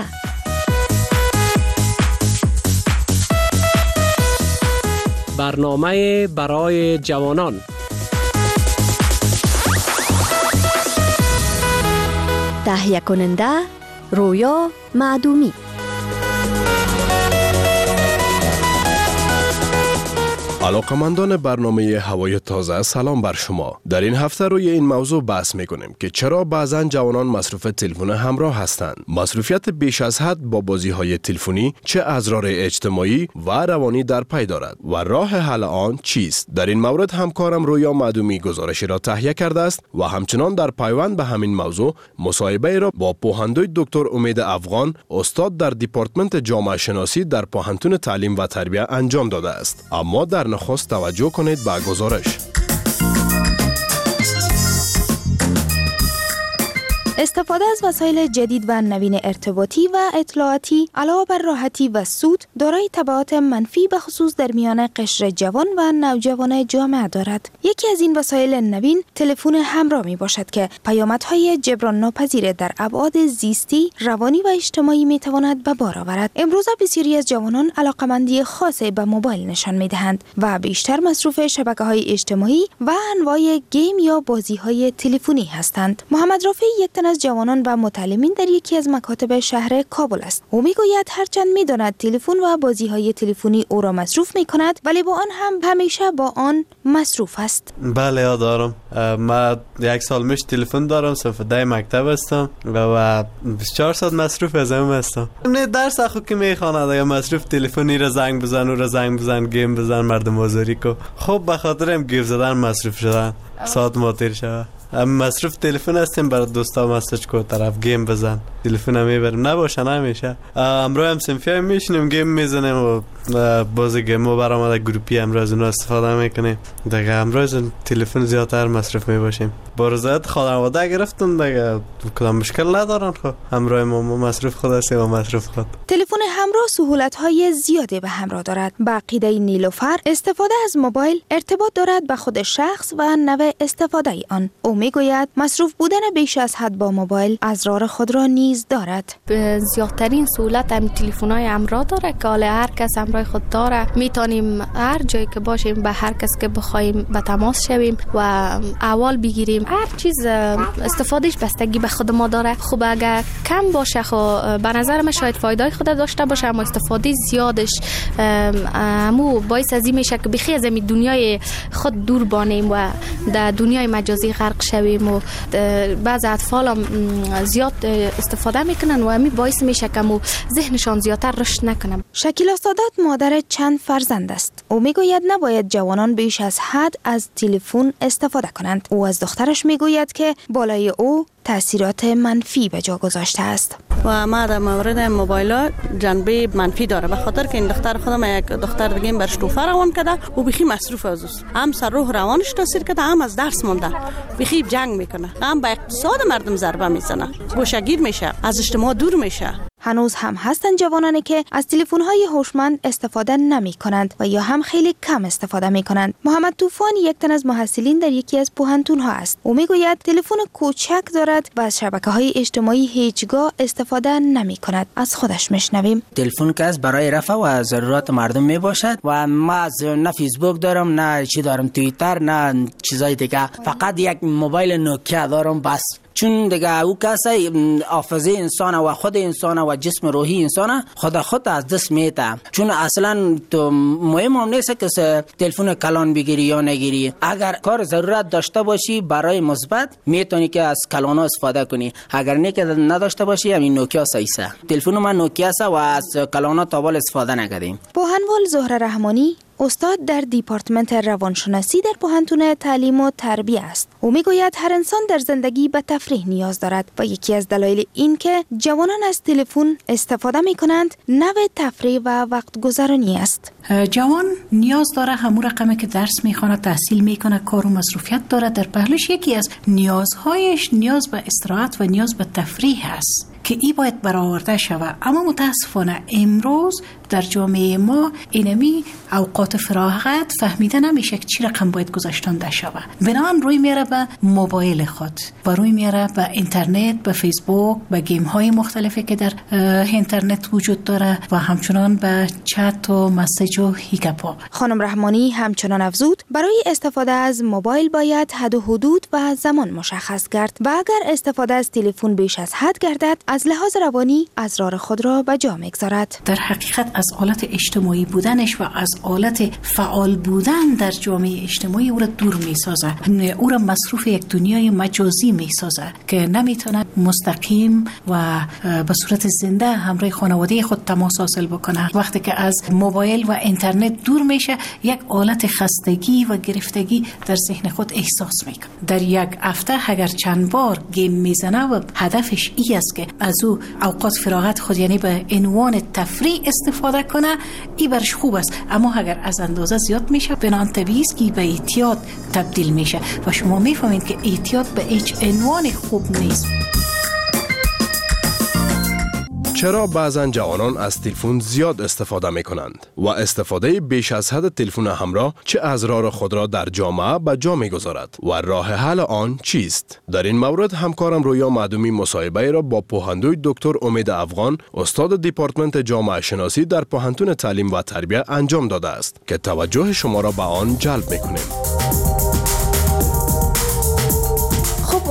برنامه برای جوانان. تهیه کننده رویا معدومی. علاقمندان برنامه هوای تازه، سلام بر شما. در این هفته روی این موضوع بحث میکنیم که چرا بعضا جوانان مصروف تلفن همراه هستند. مصروفیت بیش از حد با بازی های تلفنی چه اضرار اجتماعی و روانی در پی دارد و راه حل آن چیست؟ در این مورد همکارم رویا معدومی گزارشی را تهیه کرده است و همچنان در پیوند به همین موضوع مصاحبه را با پوهندوی دکتر امید افغان، استاد در دپارتمنت جامعه شناسی در پوهنتون تعلیم و تربیت انجام داده است. اما در نخست توجه کنید به گزارش. استفاده از وسایل جدید و نوین ارتباطی و اطلاعاتی علاوه بر راحتی و سود دارای تبعات منفی به خصوص در میان قشر جوان و نوجوان جامعه دارد. یکی از این وسایل نوین تلفن همراه می باشد که پیامدهای جبران ناپذیر در ابعاد زیستی، روانی و اجتماعی می تواند به بار آورد. امروز بسیاری از جوانان علاقمندی خاصی به موبایل نشان می دهند و بیشتر مصروف شبکه‌های اجتماعی و انواع گیم یا بازی‌های تلفنی هستند. محمد رافی یک از جوانان و متعلمین در یکی از مکاتب شهر کابل است. او میگوید هرچند میداند تلفن و بازی‌های تلفنی او را مصروف می‌کند، ولی با آن هم همیشه با آن مصروف است. بله یادم، من یک سال پیش تلفن دارم، صف 10 مکتب هستم و 24 ساعت مصروف از هم هستم. نه درس خود که میخواند یا مصروف تلفنی را زنگ بزن، او را زنگ بزن، گیم بزن، مردم آزاری کو. خب به خاطر هم گیف زدن مصروف شدن. ساعت ما تیر شود. مصروف تلفن هستیم برای دوستا مسیج کو طرف گیم بزن تلفن میبریم نباشه نمیشه. امروز هم سنفی میشینیم گیم میزنیم و باز گیم برآمده گروپی امروز اون استفاده میکنیم دیگه. امروز تلفن زیادتر مصروف میباشیم. با رضایت خانواده گرفتم دیگه کدام مشکل ندارن. خب امروز ما مصروف خود هستیم و مصروف خود. تلفن همراه سهولت‌های زیادی به همراه دارد. با عقیده نیلوفر استفاده از موبایل ارتباط دارد به خود شخص و نوع استفاده آن. او میگوید مصروف بودن بیش از حد با موبایل اضرار خود را نیز دارد. زیادترین سهولت هم تلفن‌های همراه داره که هر کس همراه خود داره. میتونیم هر جایی که باشیم به هر کس که بخوایم به تماس شویم و احوال بگیریم. هر چیز استفادهش بستگی به خود ما داره. خوب اگر کم باشه خب به نظر من شاید فایده خود داشته باشه، اما استفاده زیادش مو باعث از این میشه که بخی از این دنیای خود دور بانیم و در دنیای مجازی غرق شویم و بعض اطفال هم زیاد استفاده میکنن و همین باعث میشه که مو ذهنشان زیادتر رشد نکنه. شکیلا سادات مادر چند فرزند است. او میگوید نباید جوانان بیش از حد از تلفن استفاده کنند. او از دخترش میگوید که بالای او تاثیرات منفی به جا گذاشته است. و ما در مورد موبایل جنبه منفی داره، به خاطر که این دختر خودم یک دختر دیگه برش توفه روان کرده و بخی مصروف است. هم سر روح روانش تاثیر کرده، هم از درس مونده، بخی جنگ میکنه، هم به اقتصاد مردم ضربه میزنه، گوشه‌گیر میشه، از اجتماع دور میشه. هنوز هم هستند جوانانی که از تلفن‌های هوشمند استفاده نمی‌کنند و یا هم خیلی کم استفاده می‌کنند. محمد طوفان یک تن از محصلین در یکی از پوهنتون‌ها است. او میگوید تلفن کوچک دارد و از شبکه‌های اجتماعی هیچگاه استفاده نمی‌کند. از خودش میشنویم. تلفن که از برای رفع و ضرورت مردم میباشد و ما نه فیسبوک دارم، نه چی دارم، توییتر، نه چیزای دیگه. فقط یک موبایل نوکیا دارم بس. چون دیگه او کسی حافظه انسان و خود انسان و جسم روحی انسان خود از دست میته. چون اصلا تو مهم هم نیست که تلفن کلان بگیری یا نگیری. اگر کار ضرورت داشته باشی برای مثبت میتونی که از کلان استفاده کنی. اگر نه که نداشته باشی همین نوکیا سایسه. تلفن من نوکیا و از کلان تا استفاده نکردیم. پوهنوال زهره رحمانی استاد در دیپارتمنت روانشناسی در پوهنتون تعلیم و تربیت است. او میگوید هر انسان در زندگی به تفریح نیاز دارد و یکی از دلایل این که جوانان از تلفن استفاده میکنند نوع تفریح و وقت گذرانی است. جوان نیاز داره همون رقمی که درس میخونه، تحصیل میکنه، کار و مصروفیت داره، در پهلوش یکی از نیازهایش نیاز به استراحت و نیاز به تفریح است که ای باید برآورده شود. اما متاسفانه امروز در جامعه ما اینمی اوقات فراغت فهمیده نمیشه که چی رقم باید گذاشتنده شود. بنابراین روی میاره به موبایل خود و روی میاره به اینترنت، به فیسبوک، به گیم های مختلفی که در اینترنت وجود داره و همچنان به چت و مسیج و هیکپا. خانم رحمانی همچنان افزود برای استفاده از موبایل باید حد و حدود و زمان مشخص کرد و اگر استفاده از تلفن بیش از حد گردد از لحاظ روانی اضرار خود را به جا میگذارد. در حقیقت از آلت اجتماعی بودنش و از آلت فعال بودن در جامعه اجتماعی او را دور میسازه، او را مصروف یک دنیای مجازی میسازه که نمیتونه مستقیم و به صورت زنده همراه خانواده خود تماس حاصل بکنه. وقتی که از موبایل و اینترنت دور میشه یک آلت خستگی و گرفتگی در ذهن خود احساس میکنه. در یک هفته اگر چند بار گیم میزنه و هدفش ای است که از او اوقات فراغت خود یعنی به عنوان تفریح استفاده کنه، ای برش خوب است. اما اگر از اندازه زیاد میشه بنان طبیعی است که به اعتیاد تبدیل میشه و شما میفهمید که اعتیاد به هیچ عنوان خوب نیست. چرا بعضا جوانان از تلفن زیاد استفاده می کنند و استفاده بیش از حد تلفن همراه چه اضرار خود را در جامعه به جا می گذارد و راه حل آن چیست؟ در این مورد همکارم رویا معدومی مصاحبه را با پوهندوی دکتر امید افغان استاد دیپارتمنت جامعه شناسی در پوهنتون تعلیم و تربیت انجام داده است که توجه شما را به آن جلب می کنیم.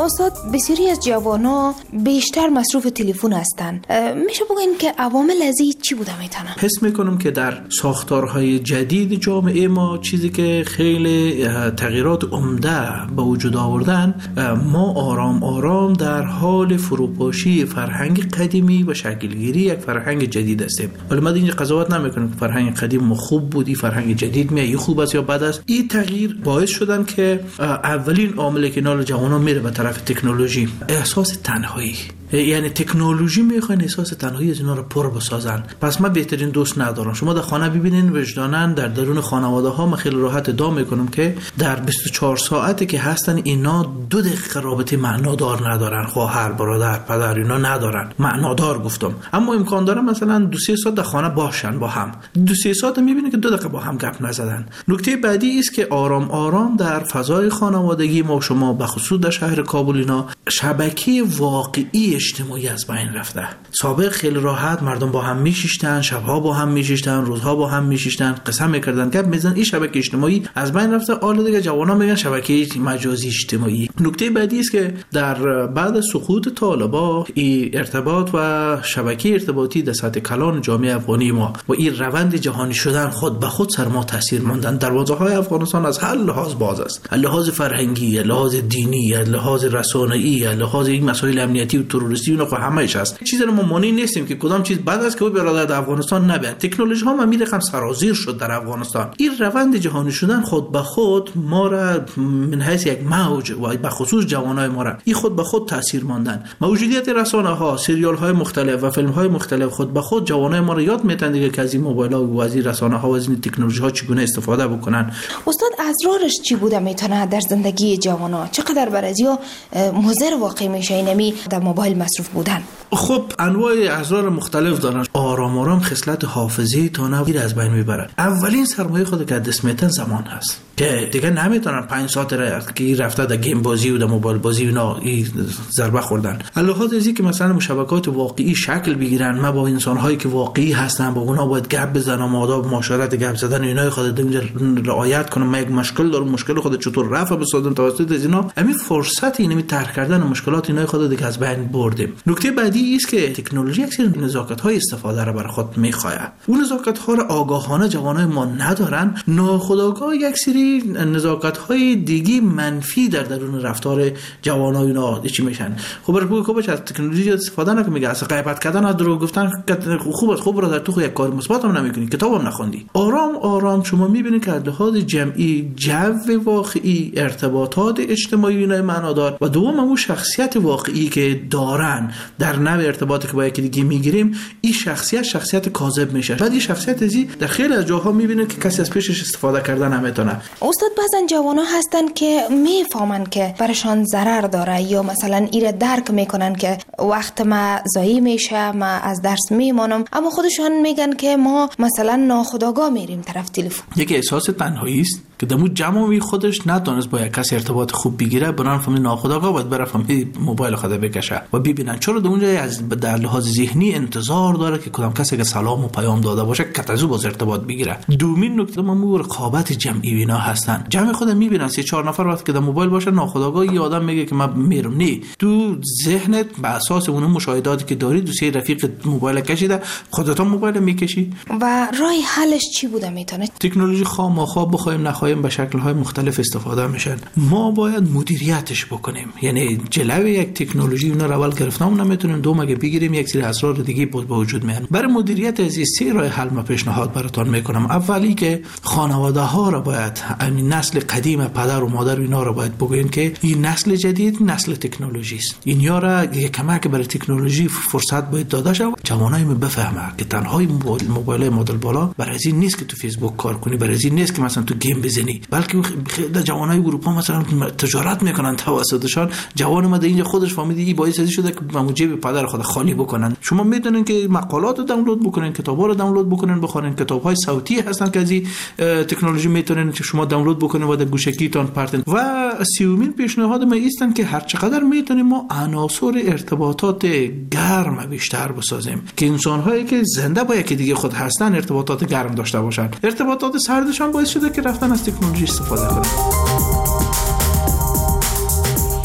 استاد بسیاری از جوانان بیشتر مصروف تلفن هستند. میشه بگین که عوامل از این چی بوده میتونه؟ حس میکنم که در ساختارهای جدید جامعه ما چیزی که خیلی تغییرات عمده به وجود آوردن، ما آرام آرام در حال فروپاشی فرهنگ قدیمی و شکلگیری یک فرهنگ جدید هستیم. ولی من اینجا قضاوت نمیکنم که فرهنگ قدیم ما خوب بودی، فرهنگ جدید میاد خوب است یا بد است. این تغییر باعث شدن که اولین عاملی که نال جوانان میره به طرف تکنولوژی، احساس تنهایی. یعنی تکنولوژی میخوان احساس تنهایی از اینا رو پر بسازن. پس من بهترین دوست ندارم. شما در خانه ببینین وجدانن در درون خانواده ها، من خیلی راحت ادعا میکنم که در 24 ساعتی که هستن اینا 2 دقیقه رابطه معنادار ندارن. خواهر، برادر، پدر اینا ندارن. معنادار گفتم. اما امکان داره مثلا 2-3 ساعت در خانه باشن با هم. 2-3 ساعت میبینید که 2 دقیقه با هم گپ نزدن. نکته بعدی است که آرام آرام در فضای خانوادگی ما شما به خصوص در شهر کابل اینا شبکه واقعی اجتماعی از بین رفته. سابق خیلی راحت مردم با هم میشیشتن، شبها با هم میشیشتن، روزها با هم میشیشتن، قسم میکردن، گپ میزدن. این شبکه اجتماعی از بین رفته. حالا دیگه جوانان میگن شبکه مجازی اجتماعی. نکته بعدی است که در بعد سقوط طالبان این ارتباط و شبکه ارتباطی در سطح کلان جامعه افغانی ما و این روند جهانی شدن خود به خود سر ما تاثیر ماندن. دروازه‌های افغانستان از هر لحاظ باز است. لحاظ فرهنگی، لحاظ دینی، لحاظ رسانه‌ای، لحاظ این مسائل امنیتی و تروریستی اونها همه‌اش هست. چیزی رو ما مانع نیستیم که کدام چیز بد است که او برادر در افغانستان نبیاد. تکنولوژی ها ما میرخم سرازیر شد در افغانستان. این روند جهانی شدن خود به خود ما را من حیث یک موج و به خصوص جوانای ما را این خود به خود تاثیر ماندن. موجودیت رسانه ها، سریال های مختلف و فیلم های مختلف خود به خود جوانای ما را یاد میدن دیگه که از این موبایل ها و از این رسانه ها و از این تکنولوژی ها چگونه استفاده بکنن. استاد اضرارش چی بوده میتونه در زندگی جوانا؟ چقدر برازیا مضر واقع میشه اینمی در موبایل مصروف بودن؟ خب انواع اضرار مختلف دارن. آرام آرام خصلت حافظه تا نویر از بین میبرن. اولین سرمایه خود که دست میتن زمان هست که دیگه نمیتونن 5 ساعت که رفته در گیم بازی و در موبایل بازی اینا ضربه خوردن. علاوه از اینکه مثلا مشابهات واقعی شکل بگیرن، ما با انسان‌هایی که واقعی هستن با اونها باید گپ بزنم، آداب معاشرت گپ زدن اینا خود اینجا رعایت کنم. من یک مشکل دارم، مشکل خود چطور رفع بسازم توسط از اینا. همین فرصت اینمی طرح کردن مشکلات اینا خود دیگه از بین بردیم. نکته بعدی است که تکنولوژی یک سری نزاکت‌های استفاده را برای خود می‌خواهد. اون نزاکت‌ها را آگاهانه جوانای ما ندارن. ناخودآگاه یک سری نزاکت‌های دیگه منفی در درون رفتار جوانای اینا چی میشن. خب برای کوبش از تکنولوژی استفاده نکنه. میگه اصلا غیبت کردن از دروغ گفتن خوب است. خب برادر تو یک کار مثبت هم نمی‌کنی، کتابم نخوندی. آرام آرام شما می‌بینید که از لحاظ جمعی جو واقعی، ارتباطات اجتماعی اینا معنادار و دوم اون شخصیت واقعی که دارن در نوع ارتباطی که با یکی دیگه میگیریم، این شخصیت کاذب میشه. بعد این شخصیت ازی در خیلی از جاها میبینید که کسی از پیشش استفاده کردن نمیتونه. استاد بعضن جوانا هستن که میفهمن که برشان ضرر داره یا مثلا ایره درک میکنن که وقت ما ضایع میشه، ما از درس میمانم، اما خودشان میگن که ما مثلا ناخودآگاه میریم طرف تلفن. یکی احساس تنهایی است که دمو جمعی خودش نتونست با یک کسی ارتباط خوب بگیره، بران فهمید ناخودآگاه باید بره فهمید موبایل خود بکشه و ببینن چرا اونجا از در لحاظ ذهنی انتظار داره که کدام کسی که سلام و پیام داده باشه که از او باز ارتباط بگیره. دومین نکته ما رقابت جمعی اینا هستن. جمع خود میبینن 3-4 نفر وقتی که در موبایل باشه ناخودآگاه یه آدم میگه که من میرم. نه، تو ذهنت بر اساس اون مشاهداتی که داری 2-3 رفیق موبایل کشیده، خودت هم موبایل میکشی. و راه حلش چی بوده میتونه؟ تکنولوژی خواه بخوایم نخواهیم به شکل‌های مختلف استفاده میشن. ما باید مدیریتش بکنیم. یعنی جلوی یک تکنولوژی اون رو اول گرفتم نمیتونیم، دوم اگه بگیریم یک سری اسرار دیگه به وجود میان. برای مدیریت از این 3 راه حل ما پیشنهاد براتون میکنم. اولی که خانواده ها را باید، این نسل قدیم پدر و مادر اینا را باید بگوین که این نسل جدید نسل تکنولوژی است. اینا را یک کمک برای تکنولوژی فرصت باید داده شه. جوانای ما بفهمه که تنها موبایل مدل بالا برای این نیست که تو فیسبوک کار کنی، برای این نیست که مثلا تو گیم بزنی، بلکه خیلی جوانای اروپا مثلا تجارت میکنن توسطشان. جوان ما در اینجا خودش فهمیده این باعث شده که موجب پدر خود خالی بکنن. شما میدونین که مقالات رو دانلود بکنین، کتابا رو دانلود بکنین، بخونین. کتاب‌های صوتی هستن که از این تکنولوژی میتونین که شما دانلود بکنین و در گوشکیتون پرتن. و سیومین پیشنهاد ما ایستن که هر چقدر میتونیم ما عناصر ارتباطات گرم بیشتر بسازیم که انسان‌هایی که زنده با یکی دیگه خود هستن ارتباطات گرم داشته باشن. ارتباطات سردشان باعث شده که رفتن از تکنولوژی استفاده کنن.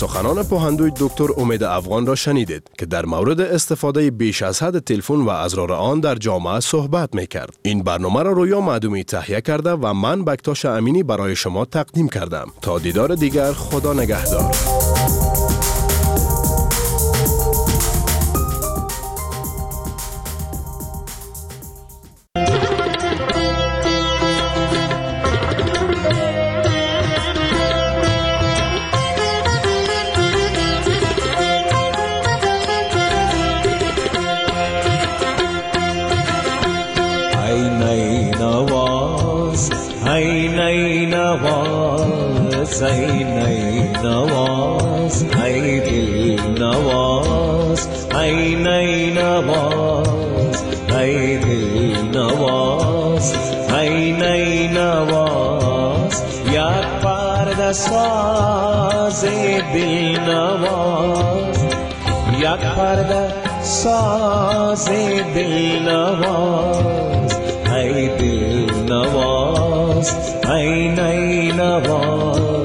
سخنان پوهندوی دکتر امید افغان را شنیدید که در مورد استفاده بیش از حد تلفن و اضرار آن در جامعه صحبت میکرد. این برنامه را رویا معدومی تهیه کرده و من بکتاش امینی برای شما تقدیم کردم. تا دیدار دیگر، خدا نگهدار. ای نئی نواز ای دل نواز ای نئی نواز ای دل نواز ای نئی نواز یک پرده ساز دل نواز یک پرده ساز دل نواز ای دل نواز ای نئی نواز